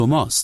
ماست.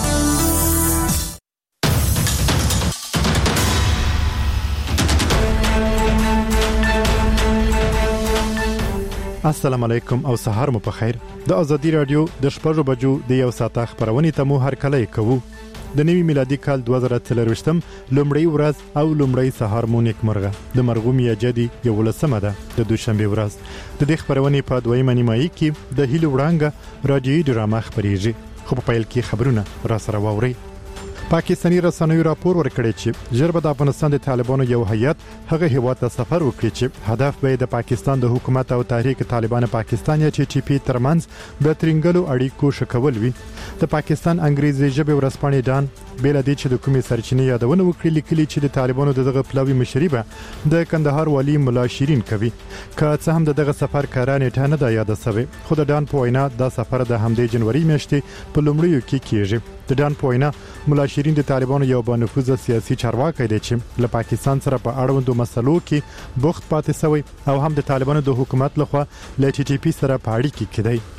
السلام علیکم او سهار مو په خیر. د ازادي رادیو د شپږ بجو د یو ساعت خبرونه ته مو هر کله کوو. د نوي میلادي کال 2023 لومړی ورځ او لومړی سهار مو نیکمرغه. د مرغوم یا جدي یو لسمه ده د دوشنبه ورځ. د دې خبرونه په دویمه نیمایي کې د هیلو وړانګه راډیوي ډرامه خبريږي. خو په پیل کې خبرونه را سره واوري. پاکستاني رسنیو راپور ورکړی چې ژر به د افغانستان د طالبانو یو هیئت هغه هیواد ته سفر وکړي چې هدف به د پاکستان د حکومت او تحریک طالبان پاکستان یا ټي پی ترمنځ د ترنګلو اړیکو شکول وي. د پاکستان انګریزي ژبه ورسپانې ډان بل د چې د کومې سرچینې یادونه وکړي لیکلي چې د طالبانو دغه پلاوی مشري به د کندهار والی مولا شیرین کوي. که څه هم دغه سفر کارانه ټانه د یاد سوي خو د ډان په وینا د سفر د همدې جنوري میاشتې په لومړیو کې کیږي. د ډان په وینا مولا شیرین د طالبانو یو بانفوذ سیاسي چارواکي دی چې له پاکستان سره په اړوندو مسلو کې بوخت پاتې شوی او هم د طالبانو د حکومت لخوا له ټي پی سره په اړیکه کې دی.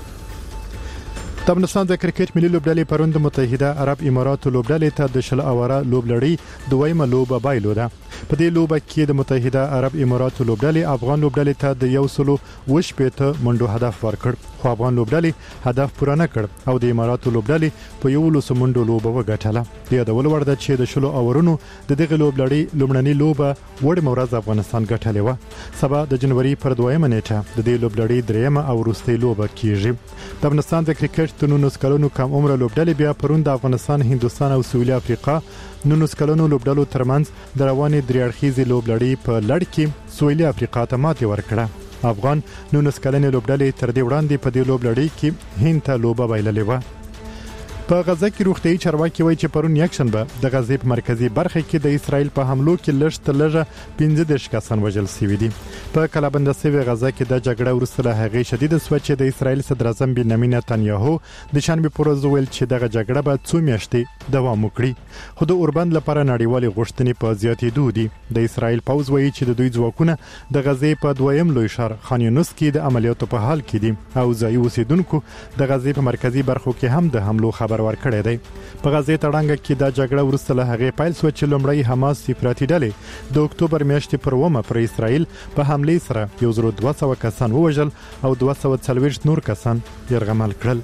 د افغانستان د کرکټ ملي لوبډلې پرون د متحده عرب اماراتو لوبډلې ته د شل اوره لوبلړۍ دویمه لوبه بایلوده. په دې لوبه کې د متحده عرب اماراتو لوبډلې افغان لوبډلې ته د 120 منډو هدف ورکړ خو افغان لوبډلې هدف پوره نه کړ او د اماراتو لوبډلې په 100 منډو لوبه وګټله. د یادول وړ ده چې د شل اورونو د دغه لوبلړۍ لومړنۍ لوبه وړ مورز افغانستان ګټلې و. سبا د جنوري پر 2مه نیټه د دې لوبلړۍ دریمه او وروستۍ لوبه کیږي. د افغانستان د کرکټ د 19 کلونو کم عمر لوبډلې بیا پرون د افغانستان، هندستان او سویلي افریقا 19 کلونو لوبډلو ترمنځ د روانې دریاړخیزي لوبلړۍ په لړ کې سویلي افریقا ته ماتې ورکړه. افغان 19 کلنې لوبډلې تر دې وړاندې په دې لوبلړۍ کې هند ته لوبه بایللې و. په غزه کې روغتيایي چارواکي وایي چې پرون یکشنبه د غزې په مرکزی برخه کې د اسرایل په حملو کې لږ 15 کسان وژل شوي دي. په کلابند سوي غزه کې د جګړه ورسره هغه شدید سوچ د اسرایل صدر اعظم بنیامین نتنیاهو د شنبه پر ورځ ویل چې دغه جګړه به 2 میاشتې دوام وکړي. خو د اوربند لپاره نړیوال غوښتنې په زیاتېدو دي. د اسرایل پوز وایي چې د دوی ځواکونه د غزې په دویم لوی ښار خان یونس کې د عملیاتو په حال کې دي او ځایي اوسیدونکو د غزې په مرکزی برخو کې هم د حملو خبر ورکړی دی. په غزې تړانګه کې د جګړه ورسره هغه پیل سو چې لومړی حماس افراطي ډلې د اکتوبر میاشتې پر 1مه پر اسرائیل په حمله سره 1200 کسان ووژل او 240 نور کسان يرغمل کړل.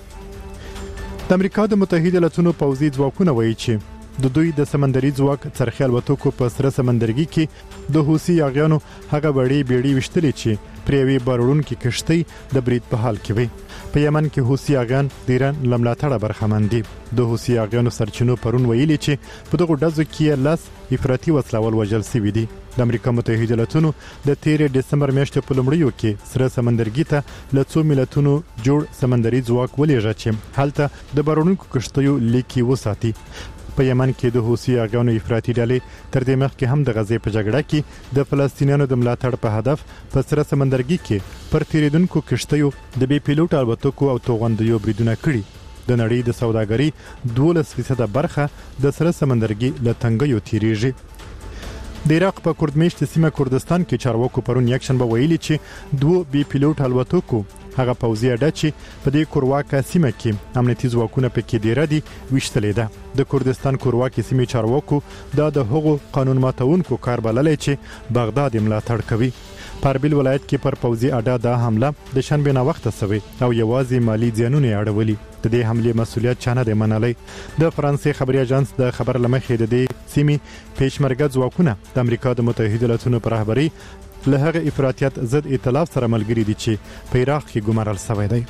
د امریکا د متحده ایالاتونو پوځي ځواکونه وایي چې د دوی د سمندري ځواک څرخي الوتکو په سره سمندرګي کې د حوثي یاغیانو هغه وړي بیړي وشتلې چې پریوي بارونکو کشتۍ د برید په حال کې وي. په یمن کې حوثي یاغیان د ایران لملاتړه برخمن دي. د حوثي یاغیانو سرچینو پرون ویلي چې په دغه ډزو کې لاس افراطي وسلوال وژل شوي دي. د امریکا متحده ایالاتونو د 13 دسمبر میاشتې په لومړیو کې سره سمندرګي ته له 2 ملتونو جوړ سمندري ځواک ولېږه چې هلته د بارونکو کشتیو لیکي وساتي. په یمن کې د حوثي یاغیانو افراطي ډلې تر دې مخکې هم د غزې په جګړه کې د فلسطینیانو د ملاتړ په هدف په سره سمندرګي کې پر تیریدونکو کشتیو د بي پیلوټ الوتکو او توغندیو بریدونه کړي. د نړۍ د سوداګرۍ 12% برخه د سره سمندرګي له تنګیو تیریږي. د عراق په کردمیشت سیمه کردستان کې چارواکو پرون یکشنبه ویلي چې 2 بي پیلوټ الوتکو هغه پوځي اډه چې په دې کورواکه سیمه کې امنیتي ځواکونه پکې ډیر دي وشتلې ده. د کردستان کورواکه سیمه چارواکو د هغو قانون ماتونکو کار بللې چې بغداد ملاتړ کوي. په اربیل ولایت کې پر پوځي اډه د حمله د شنبه نه وخت سوي او یوازې مالی زیانونه اړولي. د دې حمله مسؤلیت چانه دی منلای. د فرانسې خبري اژانس د خبر لمخې د دې سیمه پېشمرګه ځواکونه د امریکا د متحده ایالاتونو پر رهبری له هغه افراطیت ضد ائتلاف سره ملګری دي چې په عراق کې ګمارل شوی دی.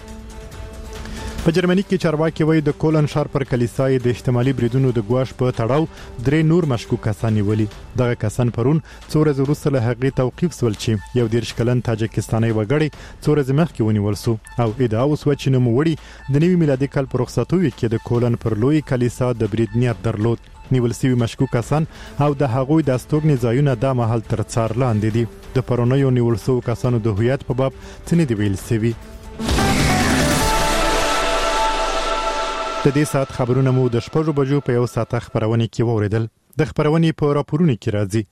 په جرمني کې چارواکي وایي د کولن ښار پر کلیسای د احتمالي بریدونو د ګواښ په تړاو 3 نور مشکوک کسان نیولي. دغه کسان پرون 2 ورځې وروسته له هغې توقیف شول چې یو 10 کلن تاجکستاني وګړی 2 ورځې مخکې ونیول شو او ادعا وشوه چې نوموړي د نوي میلادي کال په رخصتیو کې د کولن پر لوی کلیسا د برید نیت درلود. نیول شوي مشکوک کسان او د هغوی د استوګنې ځایونه د مهال تر څار لاندې دي. د پرونیو نیول شوو کسانو د هویت په باب څه نه دی ویل شوي. د دې سات خبرونه مو د 6 بجو په یو ساعت خبرونه کې ووریدل. د خبرونې په راپورونو کې راځي.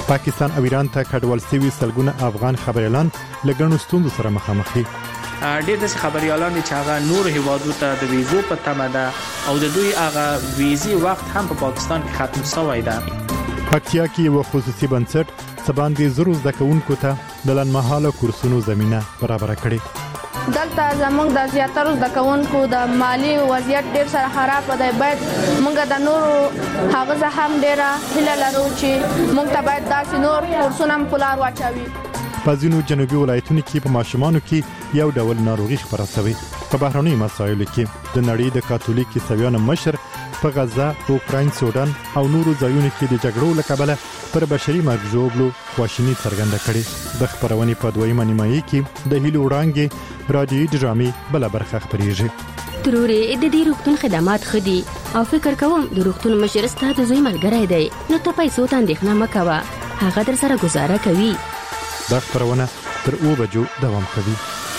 پاکستان او ایران ته کډوال شوي سلګونه افغان خبريالان لګڼو ستوندو سره مخامخ دي. ډېر د خبريالان چې هغه نور هیوادو ته د ویزو په تمه ده او د دوی هغه ویزي وخت هم په پاکستان کې ختم شوی ده. پکتیا کې یو خصوصي بنسټ سباندې زرو زده کوونکو ته د لنډمهاله کورسونو زمينه برابر کړې. دلته زموږ د زیاترو زده کوونکو د مالی وضعیت ډېر سره خراب دی. باید موږ د نورو هغه هم ډېره هیله لرو چې موږ ته باید داسې نور کورسونه هم په لار واچوي. په ځینو جنوبي ولایتونو کې په ماشومانو کې یو ډول ناروغي خپره شوې. په بهرنۍ مسایلو کې د نړۍ د کاتولیک عیسویانو مشر په غزا، اوکراین، سودان او نورو ځایونو کې د جګړو له کبله پر بشري مرګ ژوبلو خواشیني څرګنده کړې. د خبرونې په دویمه نیمایي کې د هیلو وړانګې رادیوي ډرامې بل برخه خبريږي. تروري د دې روغتون خدمات خدي او فکر کوم د روغتون مشر ستاسو د زوی ملګری دی، نو ته پیسو ته اندېښنه مه کوه، هغه در سره گزاره کوي. دا خبرونه تر 9 بجو دوام کوي.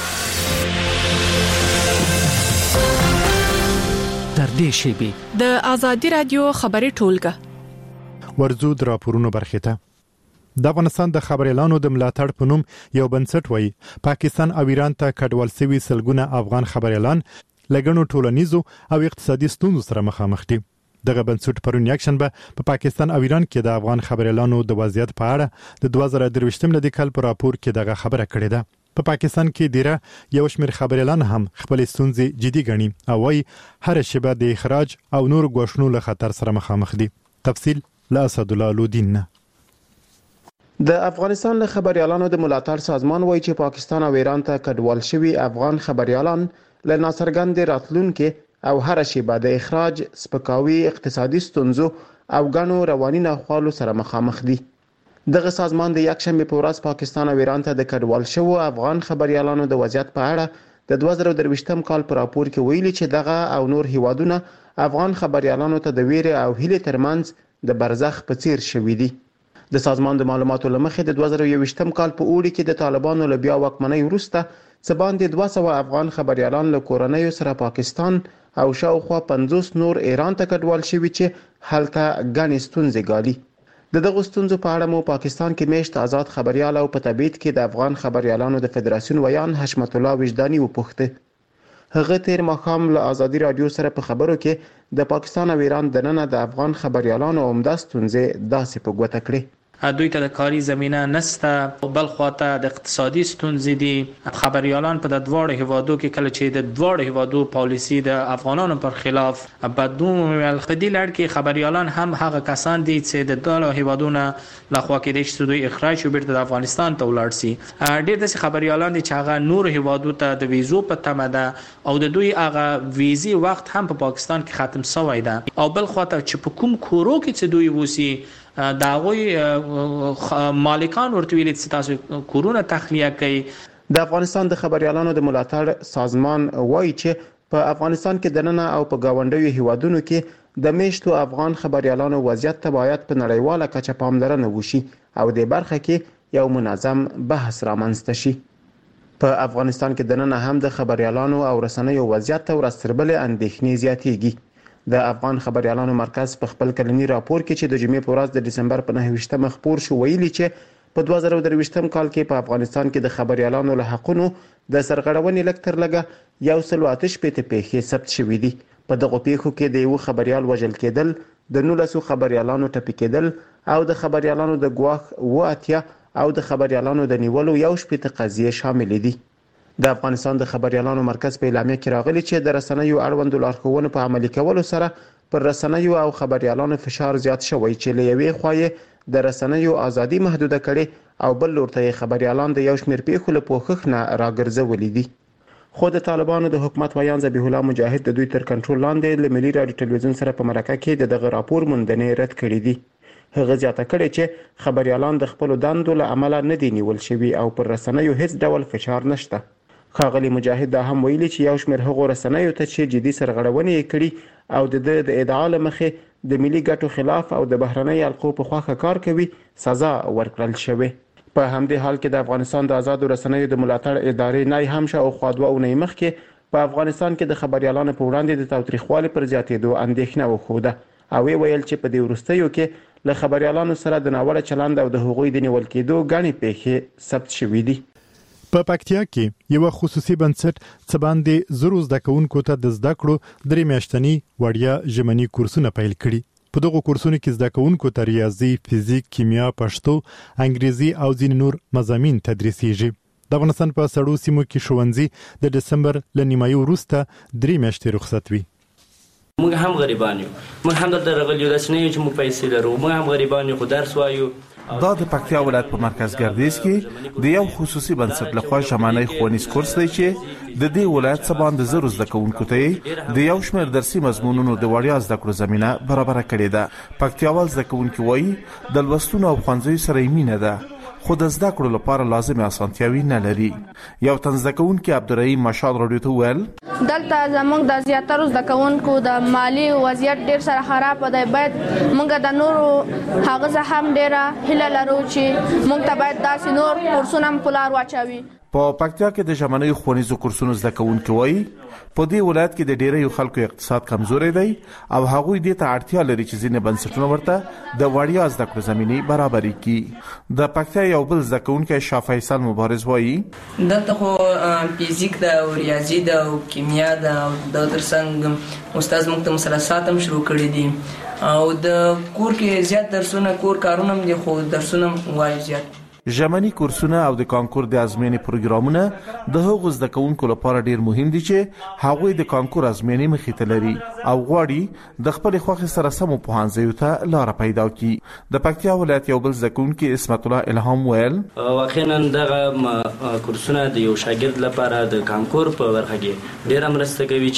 تر دې شیبې د آزادي رادیو خبري ټولګه ورزو د راپورونو برخه ته. د افغانستان د خبريالانو د ملاتړ په نوم یو بنسټ وایي پاکستان او ایران ته کډوال شوي سلګونه افغان خبريالان لګڼو ټولنیزو او اقتصادي ستونزو سره مخامخ دي. دغه بنسټ پرون یکشنبه په پاکستان او ایران کې د افغان خبريالانو د وضعیت په اړه د 2023 ملي کال په راپور کې دغه خبره کړې ده. په پاکستان کې ډیره یو شمېر خبريالان هم خپل ستونزې جدي ګڼي او وايي هر شیبه د اخراج او نور غوښنو له خطر سره مخامخ دي. تفصیل له اسد الله لودین. د افغانستان له خبريالانو د ملاتړ سازمان وایي چې پاکستان او ایران ته کډوال شوي افغان خبريالان له ناڅرګند راتلونکو او هر شیبه د اخراج، سپکاوي، اقتصادي ستونزو او غنو رواني ناخوالو سره مخامخ دي. دغه سازمان د یکشنبه په ورځ پاکستان او ایران ته د کډوال شوو افغان خبريالانو د وضعیت په اړه د 2023 کال په راپور کې ویلي چې دغه او نور هیوادونه افغان خبريالانو ته د ویرې او هیلې ترمنځ د برزخ په څیر شوي دي. د سازمان د معلوماتو لمخې د 2023 کال په اوړي کې د طالبانو له بیا واکمنۍ وروسته سباندې 200 افغان خبريالان له کورنۍ سره پاکستان او شاوخوا 50 نور ایران ته کډوال شوي چې هلته غني ستونزې ګالي. دغه ستونزو په اړه مو پاکستان کې میشت آزاد خبريال او په تبعید کې د افغان خبريالانو د فدراسیون ویان حشمت الله وجداني وپوښته. هغه تیر مخام له آزادي رادیو سره په خبرو کې د پاکستان او ایران د نن د افغان خبريالانو عمده ستونزې داسې په ګوته کړې. دوی ته د کاري زمينه نسته، بل خواته د اقتصادي ستونزې دي. خبريالان په د دواړو هیوادو کې کله چې د دواړو هیوادو پالیسي د افغانانو پر خلاف بدلون ویل په دې لړ کې خبريالان هم هغه کسان دي چې د دواړو هیوادونو لخوا کې د شتوي اخراج او بیرته د افغانستان ته ولاړ شي. ډېر د خبريالان دي چې هغه نور هیوادو ته د ویزو په تمه ده او د دوی هغه ویزي وخت هم په پاکستان کې ختم شوی ده. او بل خواته چې په کوم کورو کې چې دوی وسی دا غوي مالکان ورته ویل چې تاسو کورونه تخلیه کوي. د افغانستان د خبريالانو د ملاتړ سازمان وایي چې په افغانستان کې د نن او په گاونډیو هیوادونو کې د میشتو افغان خبريالانو وضعیت ته باید په نړیواله کچه پاملرنه وشي او د برخه کې یو منظم بحث رامنځته شي. په افغانستان کې د نن هم د خبريالانو او رسنیو وضعیت ته ورستربل اندېښنې زیاتېږي. د افغان خبريالانو مرکز په خپل کلنی راپور کې چې د جمعې په ورځ د ډسمبر په 9 خپور شو ویلي چې په 2023 کال کې په افغانستان کې د خبريالانو له حقونو د سرغړونې لکتر لګه 108 پیښې ثبت شوې دي. په دغه پیښو کې د یو خبريال وژل کېدل، د 19 خبريالانو ټپي کېدل او د خبريالانو د ګواښ واتیا او د خبريالانو د نیولو 18 قضیې شامل دي. د افغانستان د خبريالانو مرکز په اعلامیه کې راغلي چې د رسنیو اړوند لارښوونو په عملي کولو سره پر رسنیو او خبريالانو فشار زیات شوی چې له یوې خوا د رسنیو ازادي محدوده کړي او بل لورته خبريالان د یو شمېر پیښو له پوښښ نه راګرځولي دي. خو د طالبانو د حکومت ویان ذبیح الله مجاهد د دوی تر کنټرول لاندې له ملي رادیو ټلویزیون سره په مرکه کې دغه راپور موندنې رد کړې دي. هغه زیاته کړې چې خبريالان د خپل دندو له عمله نه دي نیول شوي او پر رسنیو هیڅ ډول فشار نشته. ښاغلي مجاهد دا هم ویلي چې یو شمېر هغو رسنیو ته چې جدي سرغړونې کړي او د ادعا له مخې د ملي ګټو خلاف او د بهرنۍ حلقو په خواخه کار کوي سزا ورکړل شوې. په همدې حال کې د افغانستان د آزادو رسنیو د ملاتړ ادارې نه هم شاوخوا 2 اونۍ مخکې په افغانستان کې د خبريالانو په وړاندې د تاوتریخوالي پر زیاتېدو اندېښنه وښوده او ویل چې په دې وروستیو کې له خبريالانو سره د ناوړه چلند او د حقوقي د نیول کېدو غاڼې پیښې ثبت شوې دي. په پکتیا کې یو خصوصي بنسټ څه باندې زرو زده کوونکو ته د زده کړو 3 میاشتني وړیا ژمني کورسونه پیل کړي. په دغه کورسونو کې زده کوونکو ته ریاضي، فزیک، کیمیا، پښتو، انګریزي او ځینې نور مضامین تدریسیږي. د افغانستان په سړو سیمو کې ښوونځي د دسمبر له نیمایي وروسته 3 میاشتې رخصت وي. موږ هم غریبان یو، موږ هم دلته راغلي یو، داسې نه یو چې موږ پیسې لرو، موږ هم غریبان یو خو درس وایو. دا د پکتیا ولایت په مرکز ګردیز کې د یو خصوصي بنسټ لخوا ژمنی ښوونیز کورس دی چې د دې ولایت څخه باندې زرو زده کوونکو ته د یو شمېر درسي مضمونونو د وړیا زده کړو زمينه برابر کړې ده. پکتیاوال زده کوونکي وایي د لوستونو او ښوونځیو سره یې مینه ده، خو د زده کړو لپاره لازمه اسانتیاوي نه لري. یو تن زده کوونکی عبدالرحیم مشال رادیو ته ویل دلته زموږ د زیاترو زده کوونکو د مالی وضعیت ډیر سره خراب دی. باید موږ د نورو هغه هم ډیره هیله لرو چې موږ ته باید داسې نور کورسونه هم پلار واچوي. په پکتیا کې د ژمنی ښوونیزو کورسونو زده کوونکي وایي په دې ولایت کې د ډیرو خلکو اقتصاد کمزوري دی او هغه دې ته اړتیا لري چې ځینې بنسټونه ورته د وړیا زده کړو زمينې برابرې کړي. د پکتیا یو بل زده کوونکی شاه فیصل مبارز وایي دلته خو فزیک ده او ریاضي ده او کیمیا ده او د ترڅنګ استاد موږ ته مثلثات هم شروع کړي دي او د کور کې زیات درسونه کور کارونه هم دي خو درسونه وایي زیات. ژمنی کورسونه او د کانکور د ازموینې پروګرامونه د هغو زده کوونکو لپاره ډیر مهم دي چې هغوی د کانکور ازموینې مخې ته لري او غواړي د خپل خوښې سره سمو پوهنځیو ته لار پیدا کړي. د پکتیا ولایت یو بل زده کوونکی اسمت الله الهام ویل واقعا دغه کورسونه د یو شاګرد لپاره د کانکور په برخه کې ډیر مرسته کوي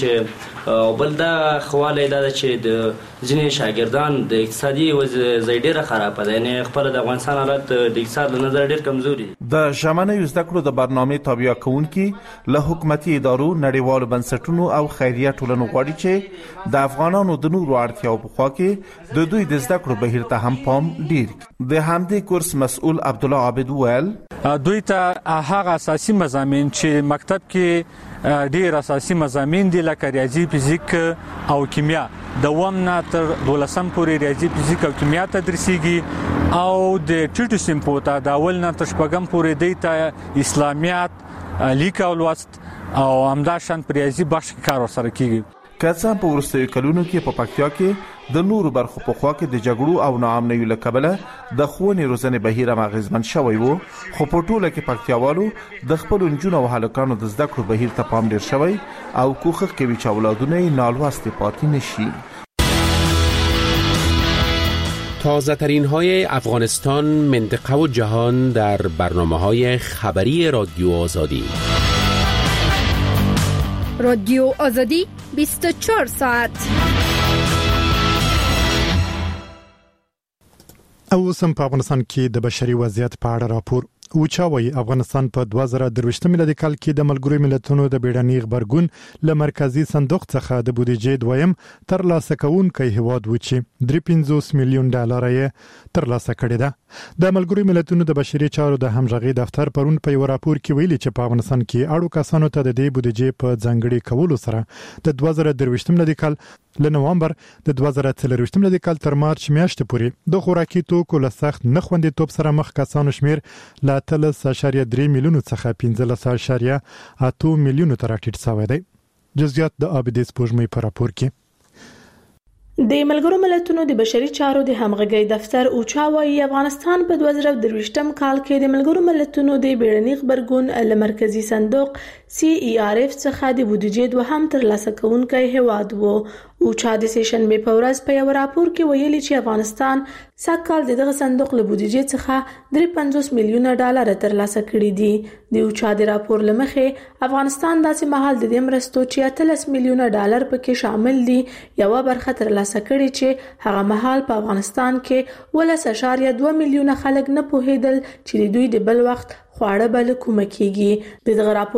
چې بل دا خواله ده چې د ځینې شاګردان د اقتصادي وضعیت ډیره خراب ده، یعنی خپل د افغانستان حالت د اقتصاد له نظر ډیر کمزوري. د ژمنی زده کړو د برنامې تابع کوونکي له حکومتي ادارو، نړیوالو بنسټونو او خیریه ټولنو غواړي چې د افغانانو د نورو اړتیاو په خوا کې د دوی د زده کړو بهیر ته هم پام ډیر. د همدې کورس مسؤل عبد الله عابد ویل دوی ته هغه اساسي مضامین چې مکتب کې ډیر اساسي مضامین دي لکه ریاضي، فزیک او کیمیا، د ومنه تر 12 پورې ریاضي، فزیک او کیمیا تدریسيږي او د ټیټو سیمپو ته د اول نه تر شپږم پورې دی ته اسلامیات، لیک او لوست او همداشان ریاضي بخش کار سره کیږي. کله په ورستیو کلونو کې په پکتیا کې د نورو برخو په خوا کې د جګړو او ناامنیو له کبله د ښوونې روزنې بهیر اغیزمن شوی وو، خو په ټوله کې پکتیاوالو د خپل نجونو او هلکانو د زده کړو بهیر ته پام ډیر شوی او کوښښ کوي چې اولادونه یې نالوستي پاتې نشي. تازه ترین های افغانستان، منطقه و جهان در برنامه‌های خبری رادیو آزادی. رادیو آزادی 24 ساعت. او سم په افغانستان کې د بشري وضعیت په اړه راپور وچاوي. افغانستان په 2023 میلادي کال کې د ملګرو ملتونو د بیړني خبرګون له مرکزی صندوق څخه د بودیجې دویم تر لاسه کوونکی هیواد و چې 350 میلیون ډالر یې تر لاسه کړی ده. د ملګرو ملتونو د بشري چارو د همغږي دفتر پرون په یو راپور کې ویلي چې په افغانستان کې اړو کسانو ته د دې بودیجې په ځانګړي کولو سره د 2023 میلادي کال له نوامبر د 2023 میلادي کال تر مارچ میاشتې پورې د خوراکي توکو له سخت نه خوندیتوب سره مخ کسانو شمیر له 13.3 میلیونو څخه 15.8 میلیونو ته راټیټ شوی دی. جزئیات د ابدیس پوجمې په راپور کې. د ملګرو ملتونو د بشري چارو د همغږي دفتر اوچاوي افغانستان په 2023م کال کې د ملګرو ملتونو د بیړني خبرګون له مرکزی صندوق CERF څخه د بودیجې دوهم تر لاسه کوونکی هیواد وو. اوچا د سیشن په ورځ په یو راپور کې ویلي چې افغانستان سږکال دغه صندوق له بودیجې څخه 350 میلیونه ډالر تر لاسه کړي دي. د اوچا د راپور لمخې افغانستان داسې مهال د دې مرستو چې 13 میلیونه ډالر پکې شامل دي یو برخه تر لاسه کړي چې هغه مهال په افغانستان کې 1.2 میلیونه خلک نه پوهیدل چې دوی د بل وخت خواړه بل کومه کیږي. دغه راپور لمخې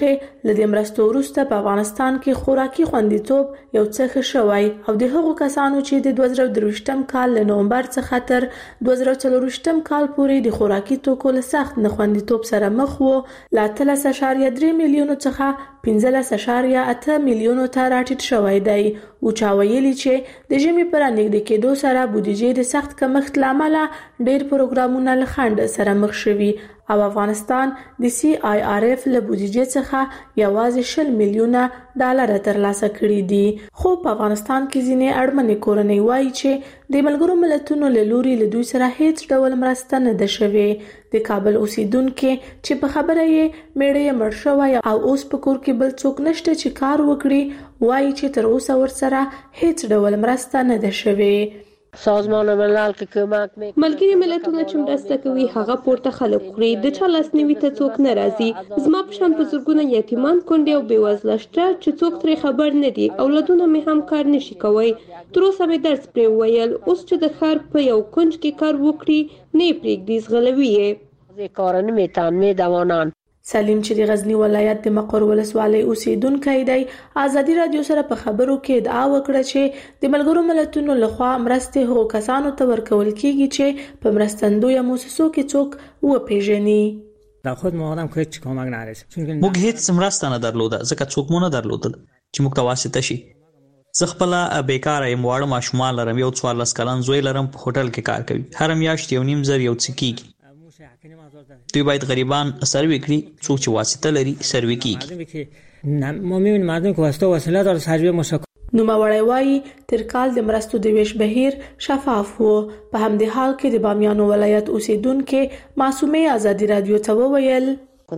لمخې لدې مرستو وروسته په افغانستان کې خوراکي خوندیتوب یو څه ښه شوی او د هغو کسانو چې د 2023م کال له نومبر څخه تر 2024م کال پورې د خوراکي توکو له سخت نخوندیتوب سره مخ وو لا 13.3 میلیونو څخه 15.8 میلیونو ته راټیټ شوی دی او چا ویلي چې د ژمي پر نږدې کېدو سره بودیجې د سخت کمښت لامل ډېر پروګرامونه له خنډ سره مخ شوي او افغانستان د CIRF له بودیجې څخه یوازې 20 میلیونه ډالر ترلاسه کړي دي خو په افغانستان کې ځینې اړمنې کورنۍ وایي چې د ملګرو ملتونو له لوري له دوی سره هیڅ ډول مرسته نه ده شوې د کابل اوسیدونکو چې په خبره یې میړه مړ شوی او اوس په کور کې بل څوک نشته چې کار وکړي وایي چې تر اوسه ورسره هیڅ ډول مرسته نه ده شوې سازمان ملل کې کومک ملګری ملتونه چې مرسته کوي هغه پورته خلک خوري د چا لاسنیوي ته څوک نه راځي زما په شان په زرګونه یتیمان کونډې او بېوزله شته چې څوک ترې خبر نه دي اولادونه مې هم کار نشي کوي تر اوسه مې درس پرې وویل اوس چې د ښار په یو کونج کې کار وکړي نه پرېږدي ځغلوي یې کار نه میتان میدوانان سلیم چې د غزنی ولایت د مقر ولسوالۍ اوسیدونکی دی ازادي رادیو سره په خبرو کې ادعا وکړه چې د ملګرو ملتونو لخوا مرستې هغو کسانو ته ورکول کیږي چې په مرستندویه مؤسسو کې څوک وپیژني دا خود ما آدم که هیچ کمک نرسید موږ هیڅ مرسته نه درلوده ځکه څوک مو نه درلودل چې موږ ته واسطه شي زه خپل بیکاره یم واړه ماشومان لرم یو 14 کلن زوی لرم په هوټل کې کار کوي هر میاشت 1.5 زره یو څه کیږي دوی باید غریبان سروي کړي څوک چې واسطه لري سروي کیږي ما میبینیم مردم که واسطه وسیله داره سروي مشکل نوموړی وایي تر کال د مرستو د ویش بهیر شفاف وو په همدې حال کې د بامیانو ولایت اوسیدونکو معصومه ازادي رادیو ته وویل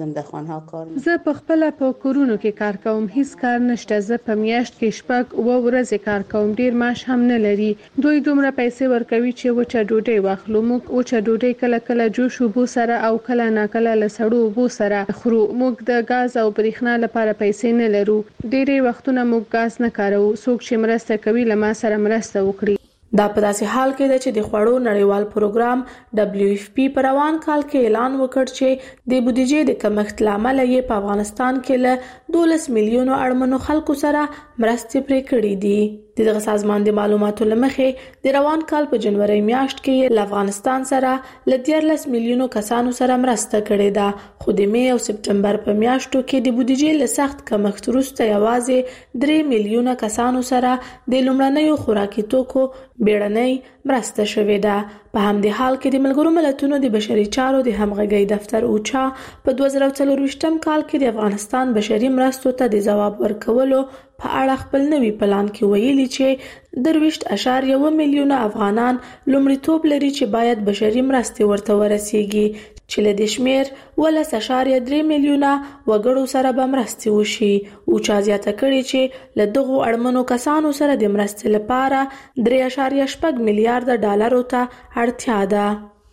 زه په خپل په کورونو کې کار کوم هیڅ کار نشته زه په میاشت کې شپږ او ورځې کار کوم ډیر معاش هم نه لري دوی دومره پیسې ورکوي چې وچه ډوډۍ واخلو موږ وچه ډوډۍ کله کله جوش وبو سره او کله ناکله له سړو وبو سره خورو موږ د غاز او برېښنا لپاره پیسې نه لرو ډېری وختونه موږ غاز نه کاروو څوک چې مرسته کوي له ما سره مرسته وکړي دا په داسې حال کې ده چې د خوړو نړیوال پروګرام WFP په روان کال کې اعلان وکړ چې د بودیجې د کمښت لامل یې په افغانستان کې له 12 میلیونو اړمنو خلکو سره مرستې پرې کړې دي دغه سازمان د معلوماتو لمخې د روان کال په جنوري میاشت کې له افغانستان سره ل 13 میلیونو کسانو سره مرسته کړې ده خو د می او سپټمبر په میاشتو کې د بودیجې له سخت کمښت وروسته یوازې 3 میلیونه کسانو سره د لومړنیو خوراکي توکو بیړنۍ مرسته شوې ده په همدې حال کې د ملګرو ملتونو د بشري چارو د همغږۍ دفتر اوچا په 2024م کال کې د افغانستان بشري مرستو ته د جواب ورکولو په اړه خپل نوي پلان کې ویلي چې 23.1 میلیونه افغانان لومړیتوب لري چې باید بشري مرستې ورته ورسیږي چې له دې شمیر 12.3 میلیونه وګړو سره به مرستې وشي او چا زیاته کړي چې له دغو اړمنو کسانو سره د مرستې لپاره 3.8 میلیارډ ډالرو ته اړتیا ده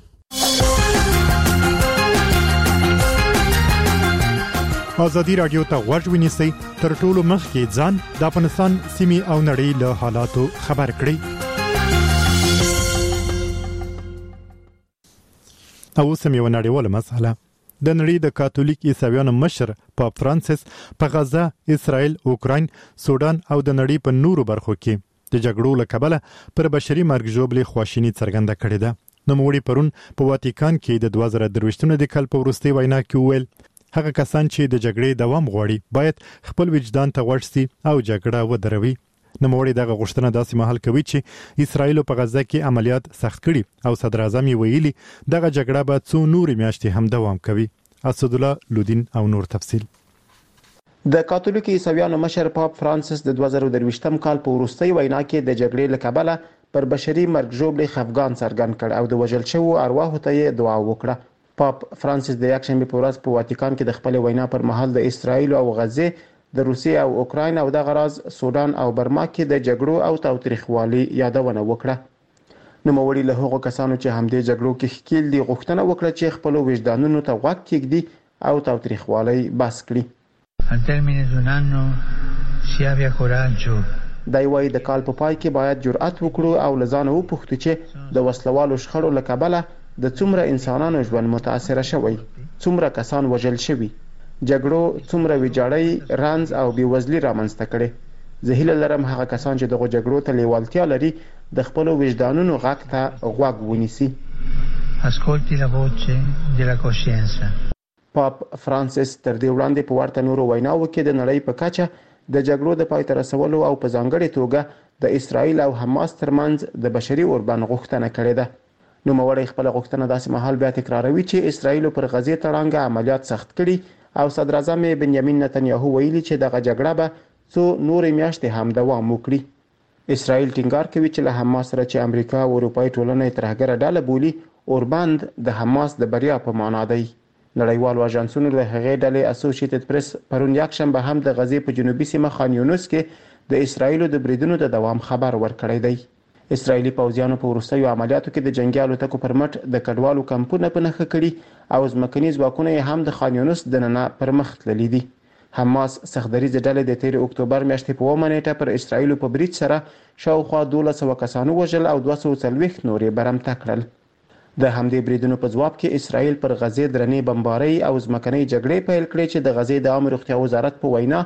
ازادي رادیو ته غوږ ونیسئ تر ټولو مخکې ځان د افغانستان سیمې او نړۍ له حالاتو خبر کړئ او سم یو نړیواله مسله د نړۍ د کاتولیک عیسویانو مشر پاپ فرانسیس په غزه، اسرائیل، اوکراین، سودان او د نړۍ په نورو برخو کې د جګړو له کبله پر بشري مرګ ژوبلې خواشیني څرګنده کړې ده. نوموړي پرون په واتیکان کې د 2023 د کال په وروستي وینا کې وویل هغه کسان چې د جګړې دوام غواړي باید خپل وجدان ته غوږ سي او جګړه ودروي. نوموړي دغه غوښتنه داسې مهال کوي چې اسرائیل په غزه کې عملیات سخت کړي او صدر اعظم یې ویلي دغه جګړه به څو نورې میاشتې هم دوام کوي. اسد الله لودین او نور تفصیل. د کاتولیک عیسویانو مشر پاپ فرانسیس د 2023م کال په وروستي وینا کې د جګړې له کبله پر بشري مرګ ژوبلې خفګان څرګند کړ او د وژل شوو ارواحو ته یې دعا وکړه. پاپ فرانسیس د یکشنبه په ورځ په واتیکان کې د خپل وینا پر مهال د اسرائیل او غزه، د روسیې او اوکراین او د غراز سودان او برما کې د جګړو او تاوتریخوالي یادونه وکړه. نوموړي له هغو کسانو چې همدې جګړو کې ښکیل دي غوښتنه وکړه چې خپل وجدانونو ته غوږ کېږدي او تاوتریخوالي بس کړي. Al termine di un anno si abbia coraggio. دا وایي د کال په پای کې باید جرأت وکړو او لزانه وپوښتو چې د وسلوالو شخړو له کبله د څومره انسانانو ژوند متاثر شوی، څومره کسان وژل شوي. جګړو څومره ویجاړی، رنځ او بېوزلي رامنځته کړې. زه هیله لرم هغه کسان چې دغه جګړو ته لیوالتیا لري د خپلو وجدانونو غږ ته غوږ ونیسي. Ascolti la voce della coscienza. پاپ فرانسیس تر دې وړاندې په ورته نورو ویناوو کې د نړۍ په کچه د جګړو د پای ته رسولو او په ځانګړې توګه د اسرائیل او حماس ترمنځ د بشري اوربند غوښتنه کړې ده. نوموړی خپله غوښتنه داسې مهال بیا تکراروي چې اسرائیل پر غزې تړانګه عملیات سخت کړي او صدر اعظم بنیامین نتنیاهو ویلي چې دغه جګړه به څو نورې میاشتې هم دوام وکړي. اسرائیل ټینګار کوي چې له حماس سره چې امریکا او اروپایي ټولنه یې ترهګره ډله بولي، اوربند د حماس د بریا په معنا دی. نړیوالو اژانسونو له هغې ډلې اسوسییټډ پریس پرون یکشنبه هم د غزې په جنوبي سیمه خان یونس کې د اسرائیلو د بریدونو د دوام خبر ورکړی دی. اسرائیلي پوځیانو په وروستیو عملیاتو کې د جنگي الوتکو پر مټ د کډوالو کمپونه په نښه کړي او ځمکني ځواکونه یې هم د خان یونس دننه پر مخ تللي دي. حماس سختدریځ ډلې د 13 اکتوبر میاشتې په 9 نیټه پر اسرائیلو په برید سره شاوخوا 1200 کسانو وژل او 240 نورې برمته کړل. د همدې بریدونو په ځواب کې اسرائیل پر غزې درنې بمبارۍ او ځمکنۍ جګړې پیل کړې چې د غزې د عامه روغتیا وزارت په وینا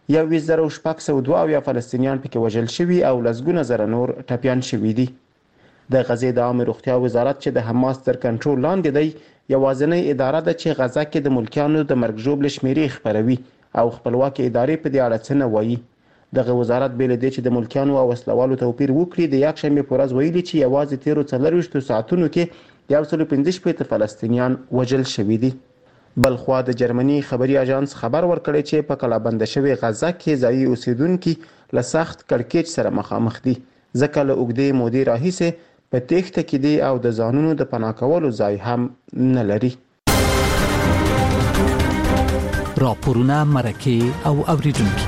21602 فلسطینیان پکې وژل شوي او لسګونه زره نور ټپیان شوي دي. د غزې د عامه روغتیا وزارت چې د حماس تر کنټرول لاندې دی یوازینۍ اداره ده چې غزه کې د ملکیانو د مرګ ژوبلې شمیرې خپروي او خپلواکي ادارې په دې اړه څه نه وایي. دغه وزارت بې له دې چې د ملکیانو او وسلوالو توپیر وکړي د یکشنبې په ورځ ویلي چې یوازې 13 ساعتونو کې 145 فلسطینیان وژل شوي دي. بلخوا د جرمني خبري اژانس خبر ورکړی چې په کلابند شوی غزه کې ځایي اوسیدونکي له سخت کړکېچ سره مخامخ دي ځکه له اوږدې مودې راهیسې په تېښته کې دي او د ځانونو د پناه کولو ځای هم نه لري. راپورونه، مرکې او اوریدونکي.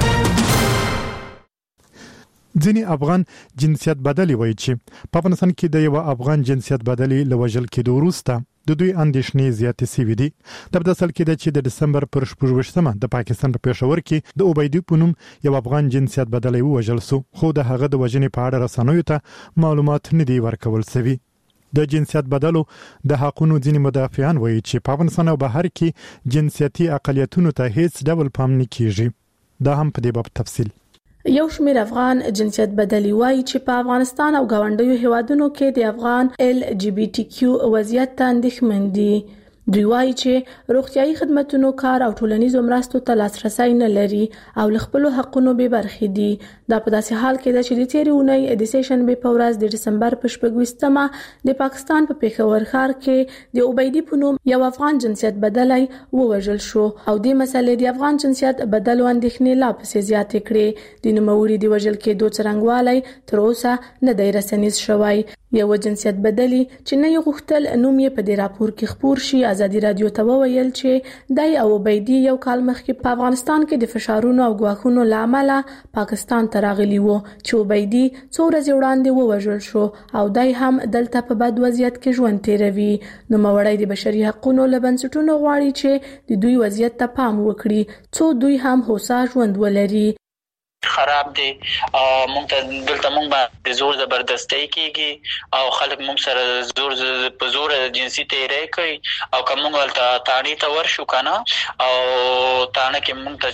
ځینې افغان جنسیت بدلی وایي چې په افغانستان کې د یو افغان جنسیت بدلی لوجل کېدو وروسته د دوی اندېښنې زیاتې شوې دي. د بدسل کې د چې د دسمبر پر 14مه د پاکستان په پېښور کې د اوبیدی په نوم یو افغان جنسیت بدلی ووژل شو، خو د هغه د وژنې په اړه رسنیو ته معلومات نه دی ورکول شوي. د جنسیت بدلو د حقونو ځینې مدافعان وایي چې په افغانستان او بهر کې جنسیتي اقلیتونو ته هیڅ ډول پام نه کیږي. دا هم په دې باب تفصیل. یو شمېر افغان جنسیت بدلی وایي چې په افغانستان او ګاونډیو هیوادونو کې د افغان LGBTQ وضعیت ته اندېښمن دي. دوی وایي چې روغتیايي خدماتو کار او ټولنیزو مرستو ته لاسرسي نه لري او له خپل حقونو بې برخې دي. دا په داسې حال کې ده چې د تېرې اونۍ د سیشنبې په ورځ د دسمبر په 26مه د پاکستان په پېښور ښار کې د اوبیدی په نوم یو افغان جنسیت بدلی ووژل شو او د مسلې د افغان جنسیت بدلو اندېښنې لا پسې زیاتې کړې. د نوموړي د وژل کېدو څرنګوالی تر اوسه نه دی رسنیز شوی. یو جنسیت بدلی چې نه یې غوښتل نوم یې په دې راپور کې خپور شي ازادي رادیو ته وویل چې دای او اوبیدی یو کال مخکې په افغانستان کې د فشارونو او ګواښونو له امله پاکستان ته راغلی و چې اوبیدی څو ورځې وړاندې ووژل شو او دای هم دلته په بد وضعیت کې ژوند تیروي. نوموړی د بشري حقوقو له بنسټونو غواړي چې د دوی وضعیت ته پام وکړي څو دوی هم هوسا ژوند ولري. خراب دي او مونږ ته دلته مونږ باندې زور زبردستی کیږي او خلک مونږ سره زور په زور جنسي تیری کوي او کوم مونږ ته تاڼي ته ورشو کنه او تاڼه کې مونږ ته